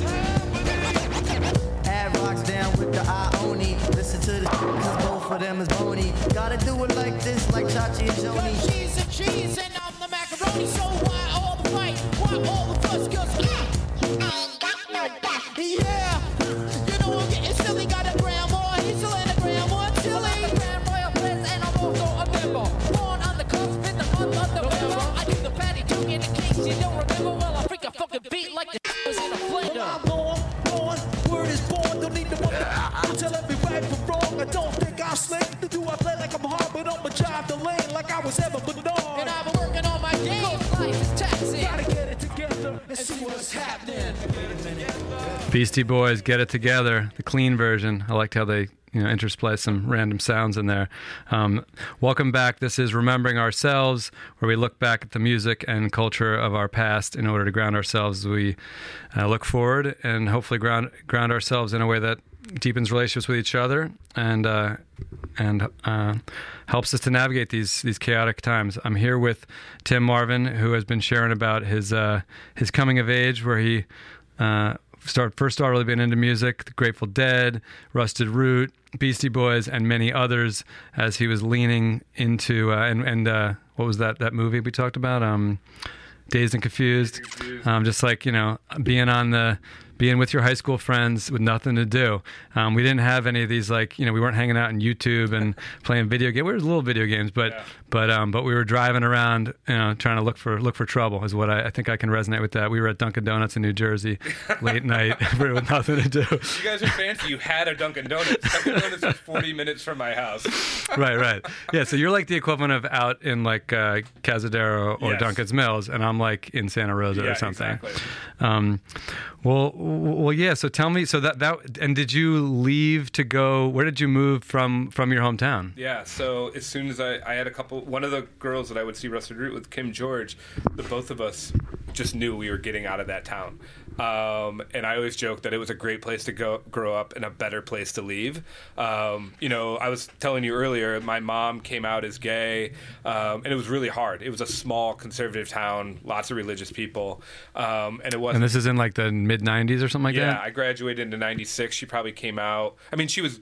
happening. Add rocks down with the Ioni. Listen to the cause both of them is bony. Gotta do it like this, like Chachi and Joni. Cause she's a cheese and I'm the macaroni. So why all the fight? Why all the fuss? Cause I, I ain't got no back. Yeah, you know I'm getting silly. Got a grandma, he's still in a grandma. Silly. I'm the Grand Royal Prince and I'm also a member. Born on the cusp in the month of November. I do the patty joke in case you don't remember. Well, I freak a fucking beat like the was in a blender. Well, I'm born, born, word is born. Don't need the mother. I'll tell every right from wrong. I don't think I'm slick. Do I play like I'm hard, but I'm a job the lane like I was ever Bernard. And I've been working on my game. Life is taxing. Gotta get it together and see what's happening. Beastie Boys, Get It Together, the clean version. I liked how they, you know, intersplice some random sounds in there. Um, welcome back. This is Remembering Ourselves, where we look back at the music and culture of our past in order to ground ourselves as we uh, look forward and hopefully ground ground ourselves in a way that deepens relationships with each other and uh, and uh, helps us to navigate these these chaotic times. I'm here with Tim Marvin, who has been sharing about his uh, his coming of age, where he uh, start first started really being into music, the Grateful Dead, Rusted Root, Beastie Boys, and many others, as he was leaning into uh, and and uh, what was that that movie we talked about? Um, Dazed and Confused. Um, just like, you know, being on the being with your high school friends with nothing to do. Um, we didn't have any of these, like, you know, we weren't hanging out on YouTube and playing video games. We were little video games, but Yeah. but um, but we were driving around, you know, trying to look for look for trouble. Is what I, I think I can resonate with that. We were at Dunkin' Donuts in New Jersey late night with nothing to do. You guys are fancy. You had a Dunkin' Donuts. Dunkin' Donuts is forty minutes from my house. Right, right. Yeah, so you're like the equivalent of out in like uh, Cazadero or Yes. Duncan's Mills, and I'm like in Santa Rosa Yeah, or something. exactly. Um, well, well, yeah. So tell me, so that that, and did you leave to go? Where did you move from from your hometown? Yeah, so as soon as I, I had a couple, one of the girls that I would see Rusted Root with, Kim George, the both of us just knew we were getting out of that town. Um, and I always joke that it was a great place to go grow up and a better place to leave. Um, you know, I was telling you earlier, my mom came out as gay, um, and it was really hard. It was a small conservative town, lots of religious people, um, and it wasn't. And this is in like the mid nineties or something like Yeah, that? I graduated into ninety-six. She probably came out. I mean, she was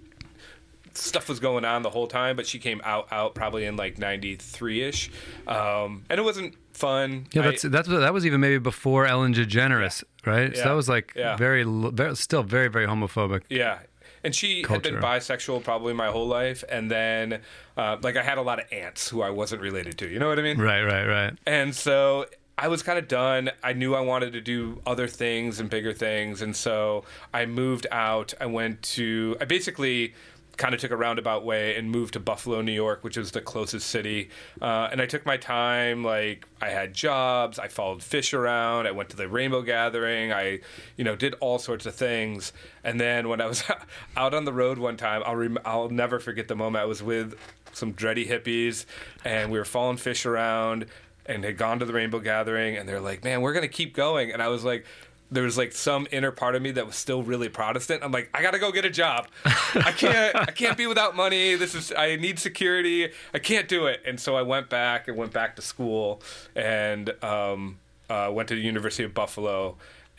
stuff was going on the whole time, but she came out out probably in like ninety-three-ish, um, and it wasn't fun. Yeah, I- that's that's that was even maybe before Ellen DeGeneres, right? So Yeah. that was like Yeah. very, very, still very, very homophobic. Yeah. And she had Culture. been bisexual probably my whole life, and then uh, like I had a lot of aunts who I wasn't related to. You know what I mean? Right, right, right. And so I was kind of done. I knew I wanted to do other things and bigger things. And so I moved out. I went to, I basically kind of took a roundabout way and moved to Buffalo, New York, which was the closest city. Uh, and I took my time. Like, I had jobs. I followed Fish around. I went to the Rainbow Gathering. I, you know, did all sorts of things. And then when I was out on the road one time, I'll rem- I'll never forget the moment. I was with some dready hippies, and we were following Fish around, and had gone to the Rainbow Gathering, and they're like, man, we're going to keep going. And I was like, there was like some inner part of me that was still really Protestant. I'm like, I got to go get a job. I can't, I can't be without money. This is, I need security. I can't do it. And so I went back and went back to school and um, uh, went to the University of Buffalo.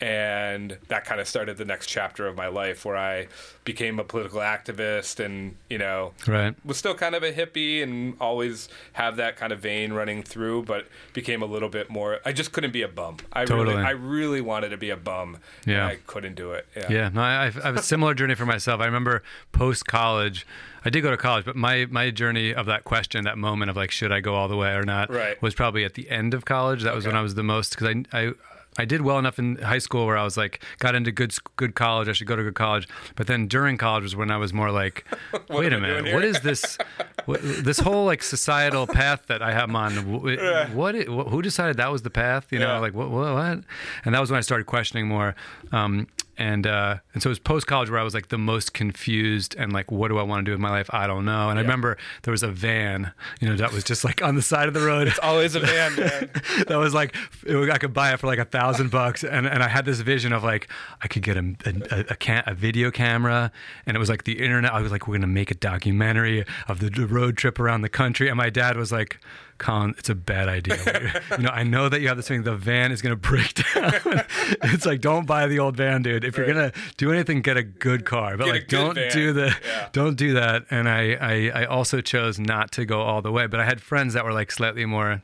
And that kind of started the next chapter of my life, where I became a political activist and, you know, Right. was still kind of a hippie and always have that kind of vein running through, but became a little bit more, I just couldn't be a bum. I Totally. really, I really wanted to be a bum. Yeah. And I couldn't do it. Yeah. Yeah, no, I, I have a similar journey for myself. I remember post college, I did go to college, but my, my journey of that question, that moment of like, should I go all the way or not, Right. was probably at the end of college. That was Okay. when I was the most, because I, I I did well enough in high school where I was like, got into good good college. I should go to good college. But then during college was when I was more like, wait a minute, what is this? What, this whole like societal path that I have on. Yeah. What? It, who decided that was the path? You know, Yeah. like what, what? What? And that was when I started questioning more. Um, and uh, and so it was post college where I was like the most confused and like, what do I want to do with my life? I don't know. And I remember there was a van, you know, that was just like on the side of the road. It's always a van, man. That was like, it was, I could buy it for like a thousand bucks, and and I had this vision of like I could get a a, a, can, a video camera, and it was like the internet. I was like, we're gonna make a documentary of the, the road trip around the country, and my dad was like, Colin, it's a bad idea. You know, I know that you have this thing. The van is gonna break down. It's like, don't buy the old van, dude. If you're gonna do anything, get a good car. But Get a like, good don't van. do the, Yeah. don't do that. And I, I, I also chose not to go all the way. But I had friends that were like slightly more,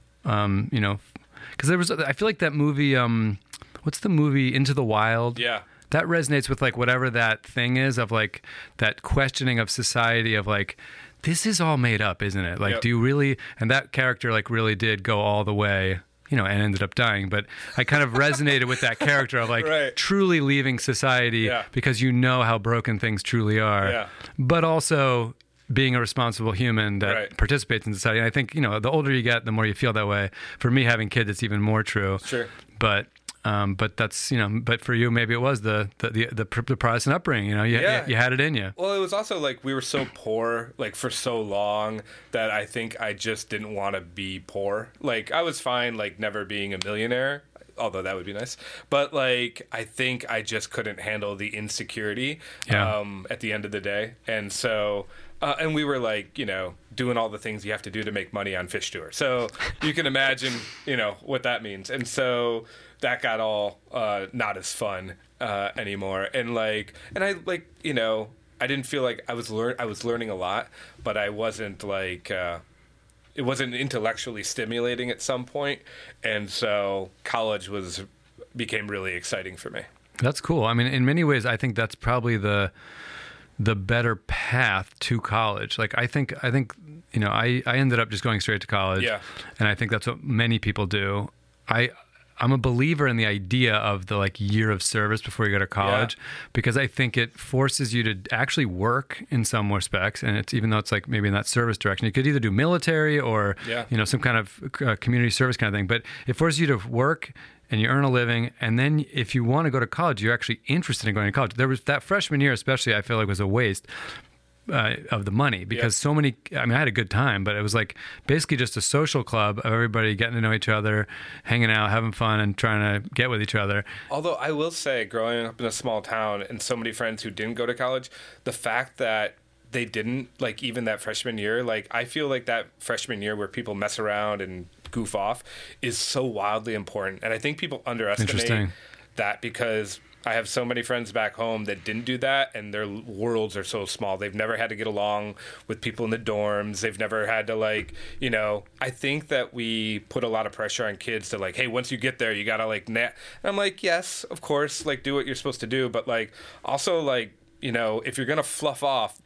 um, you know, because there was. I feel like that movie. Um, what's the movie Into the Wild? Yeah. That resonates with like whatever that thing is of like that questioning of society of like, this is all made up, isn't it? Like, Yep. do you really? And that character like really did go all the way, you know, and ended up dying. But I kind of resonated with that character of like Right. truly leaving society Yeah. because you know how broken things truly are. Yeah. But also being a responsible human that Right. participates in society. And I think, you know, the older you get, the more you feel that way. For me, having kids, it's even more true. Sure. But um, but that's, you know, but for you, maybe it was the the the, the, the Protestant upbringing. You know, you, Yeah. you, you had it in you. Well, it was also like we were so poor, like for so long, that I think I just didn't want to be poor. Like I was fine, like never being a millionaire, although that would be nice. But like I think I just couldn't handle the insecurity Yeah. um, at the end of the day, and so. Uh, and we were like, you know, doing all the things you have to do to make money on Fish Tour. So you can imagine, you know, what that means. And so that got all uh, not as fun uh, anymore. And like, and I like, you know, I didn't feel like I was learn I was learning a lot, but I wasn't like, uh, it wasn't intellectually stimulating at some point. And so college was became really exciting for me. That's cool. I mean, in many ways, I think that's probably the the better path to college. Like I think I think you know, I, I ended up just going straight to college. Yeah. And I think that's what many people do. I I'm a believer in the idea of the like year of service before you go to college, because I think it forces you to actually work in some respects. And it's, even though it's like maybe in that service direction, you could either do military or, Yeah. you know, some kind of uh, community service kind of thing, but it forces you to work and you earn a living. And then if you want to go to college, you're actually interested in going to college. There was that freshman year, especially, I feel like was a waste uh, of the money, because Yeah. so many, I mean, I had a good time, but it was like basically just a social club of everybody getting to know each other, hanging out, having fun, and trying to get with each other. Although I will say, growing up in a small town and so many friends who didn't go to college, the fact that they didn't, like even that freshman year, like I feel like that freshman year where people mess around and goof off is so wildly important. And I think people underestimate Interesting. that, because I have so many friends back home that didn't do that, and their worlds are so small. They've never had to get along with people in the dorms. They've never had to, like, you know, I think that we put a lot of pressure on kids to, like, hey, once you get there, you got to, like, na-. And I'm like, yes, of course, like, do what you're supposed to do. But, like, also, like, you know, if you're going to fluff off,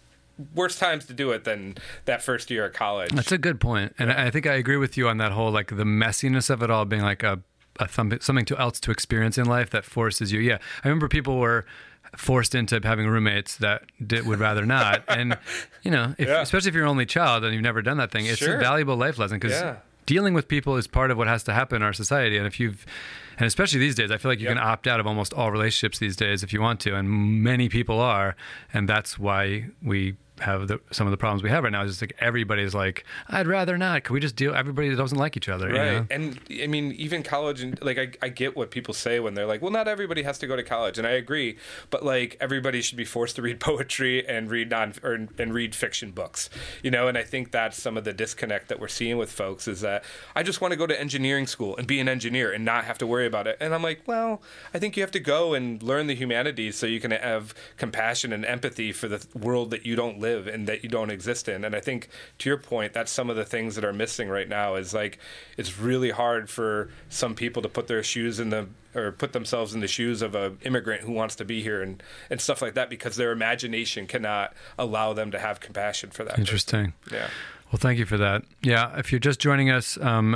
worse times to do it than that first year of college. That's a good point. And I I think I agree with you on that whole, like the messiness of it all being like a, a thumb, something to else to experience in life that forces you. Yeah. I remember people were forced into having roommates that did, would rather not. And, you know, if, Yeah. especially if you're an only child and you've never done that thing, it's Sure. a valuable life lesson, because Yeah. dealing with people is part of what has to happen in our society. And if you've, and especially these days, I feel like you Yep. can opt out of almost all relationships these days if you want to. And many people are. And that's why we have the, some of the problems we have right now. Is just like everybody's like, I'd rather not. Can we just deal? Everybody doesn't like each other. Right. You know? And I mean, even college, and like, I, I get what people say when they're like, well, not everybody has to go to college. And I agree. But like, everybody should be forced to read poetry and read non or, and read fiction books, you know? And I think that's some of the disconnect that we're seeing with folks, is that I just want to go to engineering school and be an engineer and not have to worry about it. And I'm like, well, I think you have to go and learn the humanities so you can have compassion and empathy for the world that you don't live and that you don't exist in. And I think, to your point, that's some of the things that are missing right now, is like, it's really hard for some people to put their shoes in the, or put themselves in the shoes of an immigrant who wants to be here and, and stuff like that, because their imagination cannot allow them to have compassion for that. Interesting. person. Yeah. Well, thank you for that. Yeah, if you're just joining us, um,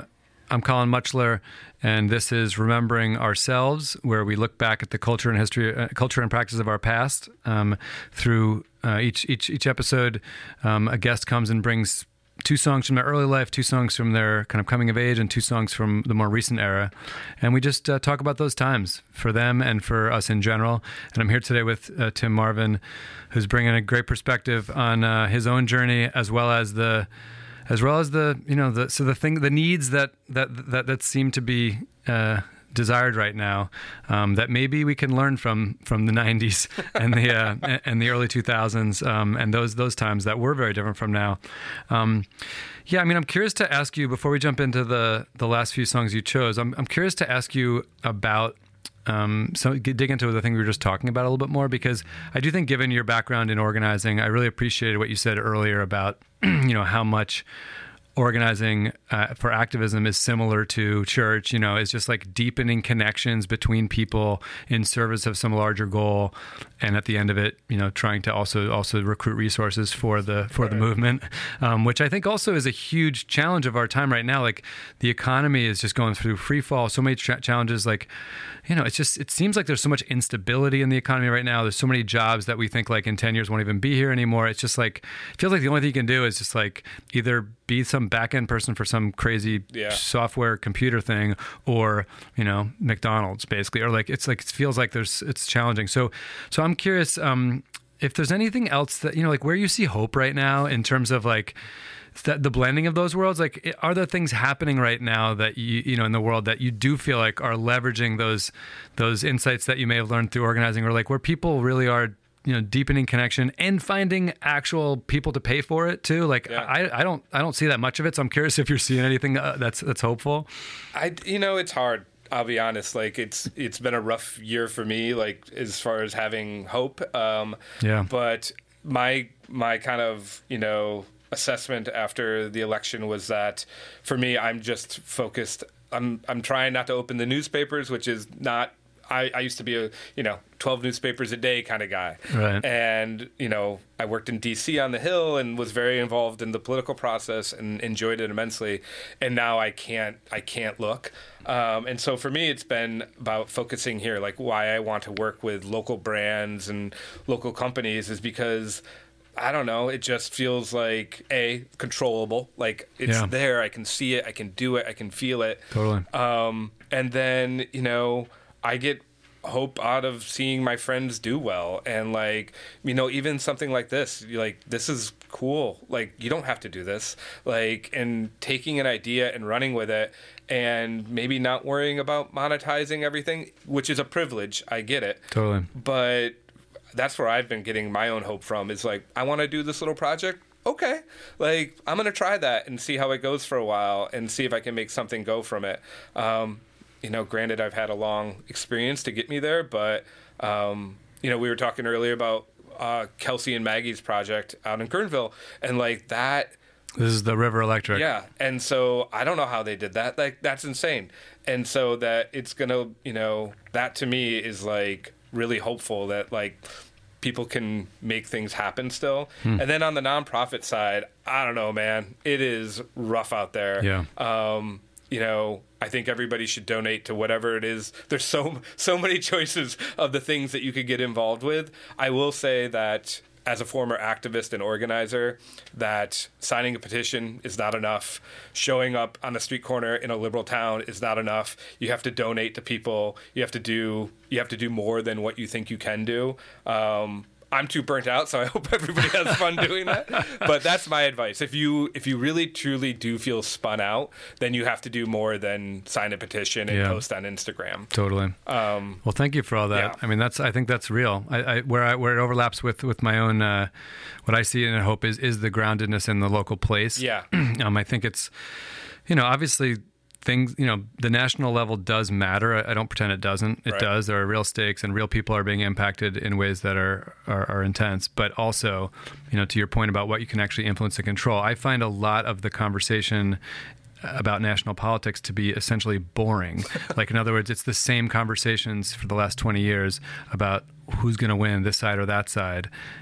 I'm Colin Muchler, and this is Remembering Ourselves, where we look back at the culture and history, uh, culture and practice of our past. Um, through uh, each each each episode, um, a guest comes and brings two songs from their early life, two songs from their kind of coming of age, and two songs from the more recent era. And we just uh, talk about those times for them and for us in general. And I'm here today with uh, Tim Marvin, who's bringing a great perspective on uh, his own journey, as well as the, as well as the, you know, the so the thing, the needs that that that that seem to be uh, desired right now, um, that maybe we can learn from from the nineties and the uh, and the early two thousands, um, and those those times that were very different from now. Um, yeah, I mean, I'm curious to ask you, before we jump into the the last few songs you chose, I'm I'm curious to ask you about. Um, so dig into the thing we were just talking about a little bit more, because I do think, given your background in organizing, I really appreciated what you said earlier about you know how much organizing uh, for activism is similar to church. You know, it's just like deepening connections between people in service of some larger goal, and at the end of it, you know, trying to also also recruit resources for the for right. the movement, um, which I think also is a huge challenge of our time right now. Like, the economy is just going through free fall, so many tra- challenges. Like, you know, it's just, it seems like there's so much instability in the economy right now. There's so many jobs that we think like in ten years won't even be here anymore. It's just like, it feels like the only thing you can do is just like either be some back-end person for some crazy yeah. software computer thing, or, you know, McDonald's basically, or like, it's like, it feels like there's, it's challenging. So, so I'm curious, um, if there's anything else that, you know, like where you see hope right now in terms of like, that the blending of those worlds. Like, are there things happening right now that you you know in the world that you do feel like are leveraging those those insights that you may have learned through organizing, or like where people really are, you know, deepening connection and finding actual people to pay for it too? Like, yeah. I I don't I don't see that much of it. So I'm curious if you're seeing anything uh, that's that's hopeful. I you know it's hard. I'll be honest. Like, it's it's been a rough year for me. Like, as far as having hope. Um, yeah. But my my kind of you know. assessment after the election was that, for me, I'm just focused. I'm I'm trying not to open the newspapers, which is not. I, I used to be a you know twelve newspapers a day kind of guy, right. And you know I worked in D C on the Hill and was very involved in the political process and enjoyed it immensely. And now I can't I can't look. Um, and so for me, it's been about focusing here. Like, why I want to work with local brands and local companies is because, I don't know, it just feels like, A, controllable. Like, it's yeah. there, I can see it, I can do it, I can feel it. Totally. Um, and then, you know, I get hope out of seeing my friends do well. And, like, you know, even something like this, like, this is cool. Like, you don't have to do this. Like, and taking an idea and running with it, and maybe not worrying about monetizing everything, which is a privilege. I get it. Totally. But that's where I've been getting my own hope from. Is like, I want to do this little project. Okay. Like, I'm going to try that and see how it goes for a while and see if I can make something go from it. Um, you know, granted, I've had a long experience to get me there, but, um, you know, we were talking earlier about uh, Kelsey and Maggie's project out in Kernville, and like that. This is the River Electric. Yeah. And so I don't know how they did that. Like, that's insane. And so that it's going to, you know, that to me is like really hopeful that like people can make things happen still. Hmm. And then on the nonprofit side, I don't know, man, it is rough out there. Yeah. Um, you know, I think everybody should donate to whatever it is. There's so, so many choices of the things that you could get involved with. I will say that, as a former activist and organizer, that signing a petition is not enough. Showing up on a street corner in a liberal town is not enough. You have to donate to people. You have to do you have to do more than what you think you can do. Um, I'm too burnt out, so I hope everybody has fun doing that. But that's my advice. If you if you really truly do feel spun out, then you have to do more than sign a petition and yeah. post on Instagram. Totally. Um, well, thank you for all that. Yeah. I mean, that's I think that's real. I, I where I where it overlaps with with my own uh, what I see and I hope is is the groundedness in the local place. Yeah. um, I think it's, you know, obviously, things, you know, the national level does matter. I, I don't pretend it doesn't. It right. does. There are real stakes and real people are being impacted in ways that are, are, are intense. But also, you know, to your point about what you can actually influence and control, I find a lot of the conversation about national politics to be essentially boring. Like, in other words, it's the same conversations for the last twenty years about who's going to win this side or that side,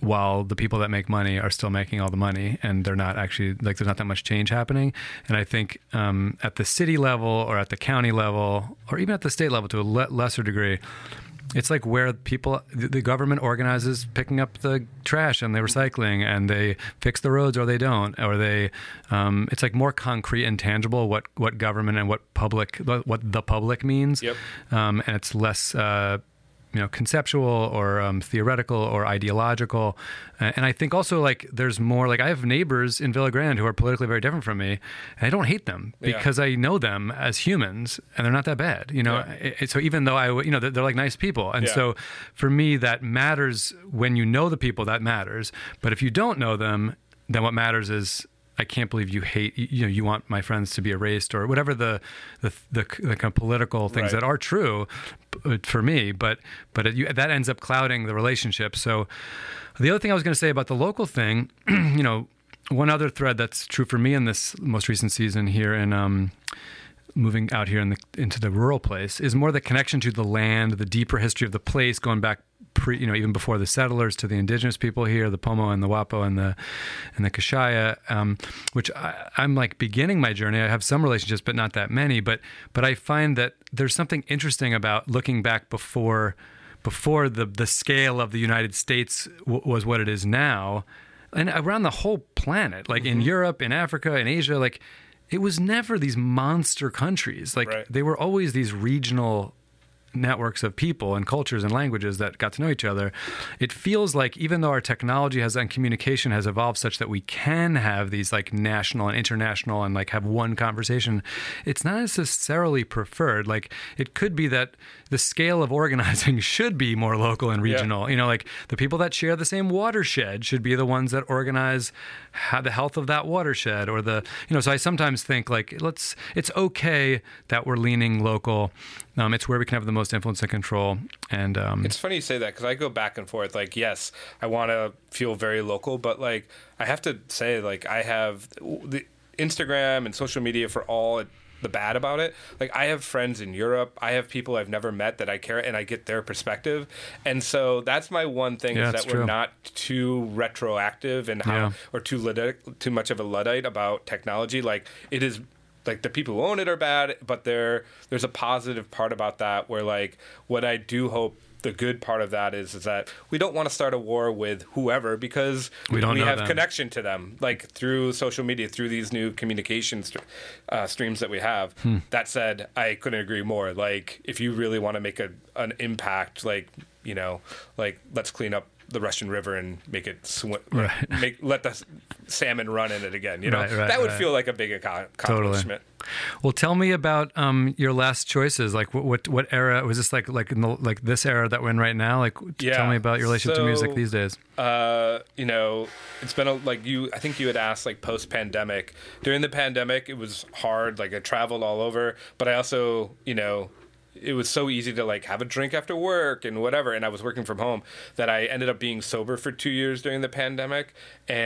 while the people that make money are still making all the money, and they're not actually, like, there's not that much change happening. And I think um, at the city level or at the county level or even at the state level to a le- lesser degree, it's like where people, the government organizes picking up the trash and the recycling, and they fix the roads or they don't, or they, um, it's like more concrete and tangible what, what government and what public, what the public means. Yep. Um, and it's less, uh, you know, conceptual or um, theoretical or ideological. Uh, and I think also, like, there's more, like, I have neighbors in Villa Grande who are politically very different from me, and I don't hate them because yeah. I know them as humans, and they're not that bad, you know? Yeah. It, so even though I, you know, they're, they're like nice people. And yeah. so for me, that matters. When you know the people, that matters. But if you don't know them, then what matters is, I can't believe you hate, you know, you want my friends to be erased or whatever the the the, the kind of political things right. that are true for me, but but it, you, that ends up clouding the relationship. So the other thing I was going to say about the local thing, you know, one other thread that's true for me in this most recent season here in um, moving out here in the, into the rural place is more the connection to the land, the deeper history of the place, going back pre, you know, even before the settlers to the indigenous people here, the Pomo and the Wapo and the and the Kashaya, um, which I, I'm like beginning my journey. I have some relationships, but not that many. But but I find that there's something interesting about looking back before before the the scale of the United States w- was what it is now, and around the whole planet, like mm-hmm. in Europe, in Africa, in Asia, like it was never these monster countries. Like right. they were always these regional networks of people and cultures and languages that got to know each other. It feels like even though our technology has and communication has evolved such that we can have these like national and international and like have one conversation, it's not necessarily preferred. Like it could be that the scale of organizing should be more local and regional. Yeah. You know, like the people that share the same watershed should be the ones that organize how the health of that watershed or the, you know, so I sometimes think like, let's, it's okay that we're leaning local. Um, it's where we can have the most influence and control. And um, it's funny you say that because I go back and forth. Like, yes, I want to feel very local, but like I have to say, like I have the Instagram and social media for all the bad about it. Like I have friends in Europe. I have people I've never met that I care, and I get their perspective. And so that's my one thing yeah, is that true. we're not too retroactive and how yeah. or too Luddite, too much of a Luddite about technology. Like it is. Like the people who own it are bad, but there there's a positive part about that where like what I do hope the good part of that is is that we don't want to start a war with whoever because we, don't we know have them. connection to them like through social media, through these new communication st- uh, streams that we have. Hmm. That said, I couldn't agree more. Like if you really want to make a an impact, like you know, like let's clean up the Russian River and make it swim, right. make let the salmon run in it again. You know, right, right, that would right. feel like a big ac- accomplishment. Totally. Well, tell me about um, your last choices. Like, what, what what era was this? Like, like in the, like this era that we're in right now. Like, yeah. tell me about your relationship so, to music these days. Uh, you know, it's been a, like you. I think you had asked like post pandemic. During the pandemic, it was hard. Like I traveled all over, but I also, you know. It was so easy to like have a drink after work and whatever. And I was working from home that I ended up being sober for two years during the pandemic.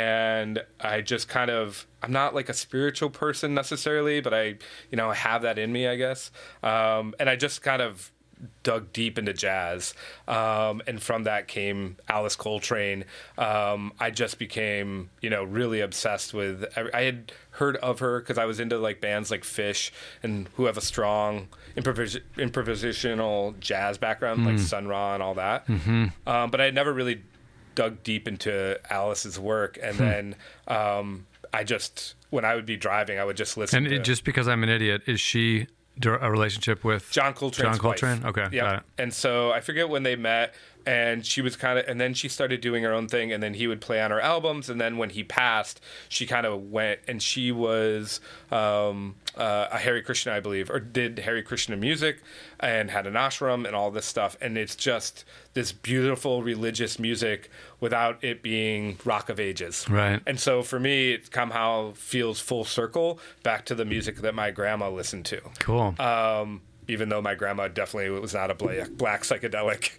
And I just kind of, I'm not like a spiritual person necessarily, but I, you know, have that in me, I guess. Um, and I just kind of dug deep into jazz. Um, and from that came Alice Coltrane. Um, I just became, you know, really obsessed with, I had heard of her because I was into like bands like Fish and who have a strong improvis- improvisational jazz background, mm. like Sun Ra and all that. Mm-hmm. Um, but I had never really dug deep into Alice's work. And hmm. then um, I just, when I would be driving, I would just listen and to... And just because I'm an idiot, is she a relationship with John Coltrane? John Coltrane? Wife. Okay, yeah. got it. And so I forget when they met, and she was kind of, and then she started doing her own thing, and then he would play on her albums, and then when he passed, she kind of went, and she was um, uh, a Hare Krishna, I believe, or did Hare Krishna music, and had an ashram and all this stuff, and it's just this beautiful religious music without it being Rock of Ages. Right. And so for me, it somehow feels full circle back to the music that my grandma listened to. Cool. Um, even though my grandma definitely was not a black, black psychedelic.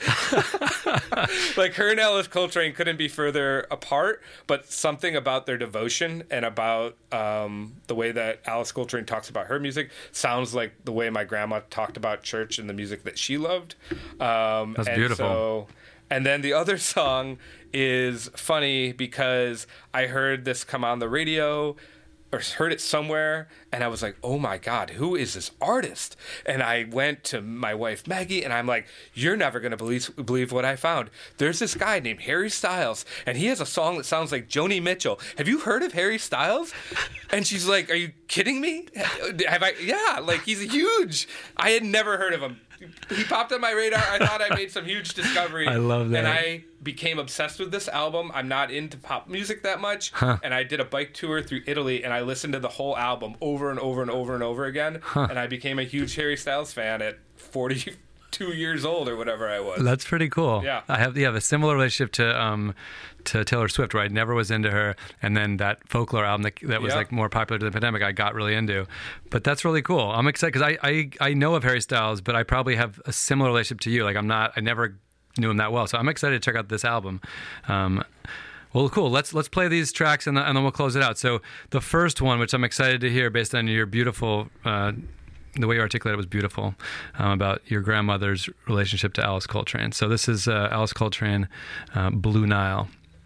Like her and Alice Coltrane couldn't be further apart, but something about their devotion and about um, the way that Alice Coltrane talks about her music sounds like the way my grandma talked about church and the music that she loved. Um, That's and beautiful. So, And then the other song is funny because I heard this come on the radio or heard it somewhere, and I was like, oh my God, who is this artist? And I went to my wife, Maggie, and I'm like, you're never going to believe believe what I found. There's this guy named Harry Styles, and he has a song that sounds like Joni Mitchell. Have you heard of Harry Styles? And she's like, are you kidding me? Have I? Yeah, like he's huge. I had never heard of him. He popped on my radar. I thought I made some huge discovery. I love that. And I became obsessed with this album. I'm not into pop music that much. Huh. And I did a bike tour through Italy, and I listened to the whole album over and over and over and over again. Huh. And I became a huge Harry Styles fan at forty-two years old or whatever I was. That's pretty cool. Yeah. I have, you have a similar relationship to um, to Taylor Swift, where I never was into her, and then that Folklore album that, that was Yeah. like more popular during the pandemic, I got really into. But that's really cool. I'm excited because I, I I know of Harry Styles, but I probably have a similar relationship to you. Like I'm not, I never knew him that well, so I'm excited to check out this album. Um, Well, cool. Let's let's play these tracks and, and then we'll close it out. So the first one, which I'm excited to hear, based on your beautiful, uh, the way you articulated it was beautiful, um, about your grandmother's relationship to Alice Coltrane. So this is uh, Alice Coltrane, uh, Blue Nile.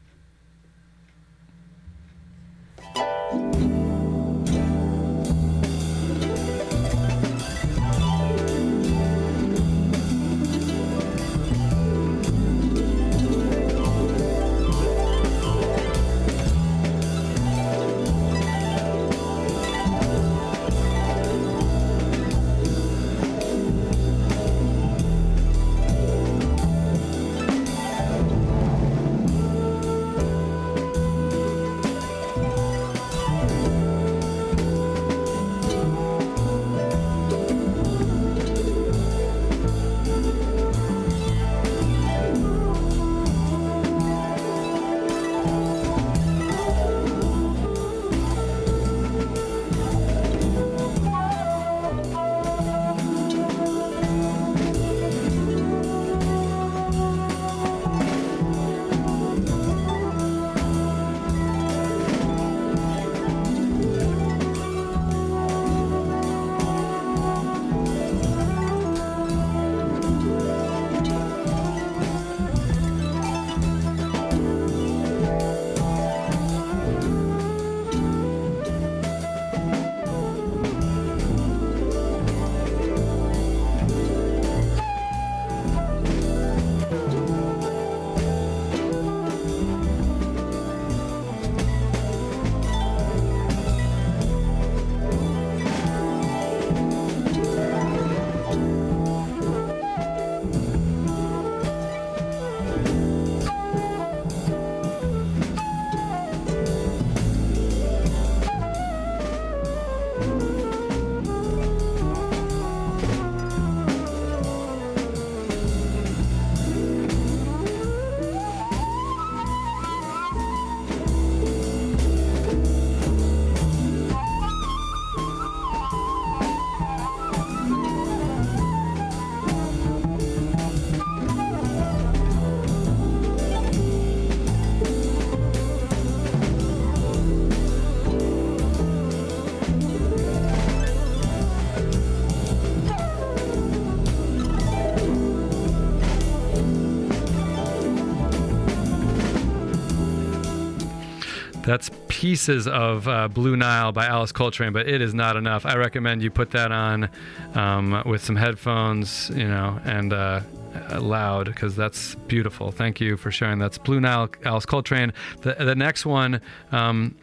That's pieces of uh, Blue Nile by Alice Coltrane, but it is not enough. I recommend you put that on um, with some headphones, you know, and uh, loud, because that's beautiful. Thank you for sharing. That's Blue Nile, Alice Coltrane. The, the next one, um,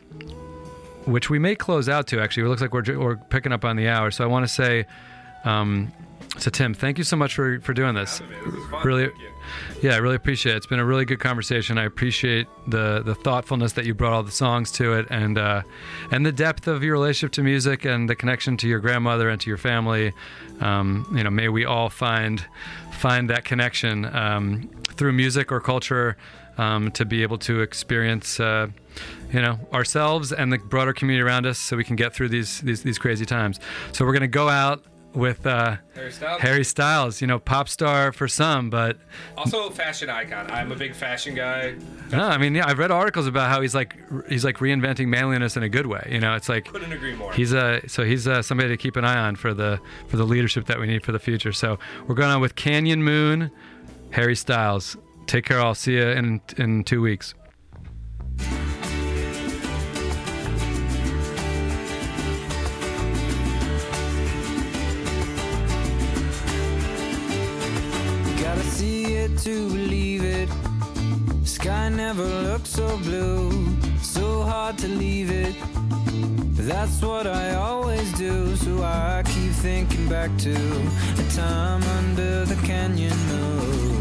which we may close out to, actually, it looks like we're, we're picking up on the hour. So I want to say, um, so Tim, thank you so much for, for doing this. This was fun. Really, Thank you. yeah, I really appreciate it. It's been a really good conversation. I appreciate the the thoughtfulness that you brought all the songs to it, and uh, and the depth of your relationship to music and the connection to your grandmother and to your family. Um, you know, may we all find find that connection um, through music or culture, um, to be able to experience, uh, you know, ourselves and the broader community around us, so we can get through these these, these crazy times. So we're gonna go out with uh, Harry Styles. Harry Styles, you know, pop star for some, but Also a fashion icon. I'm a big fashion guy. no, I mean, yeah, I've read articles about how he's like he's like reinventing manliness in a good way. You know, it's like Couldn't agree more. he's a so he's uh, somebody to keep an eye on for the for the leadership that we need for the future. So we're going on with Canyon Moon, Harry Styles. take care. I'll see you in in two weeks. Gotta see it to believe it. Sky never looked so blue. So hard to leave it. That's what I always do. So I keep thinking back to a time under the canyon. Oh.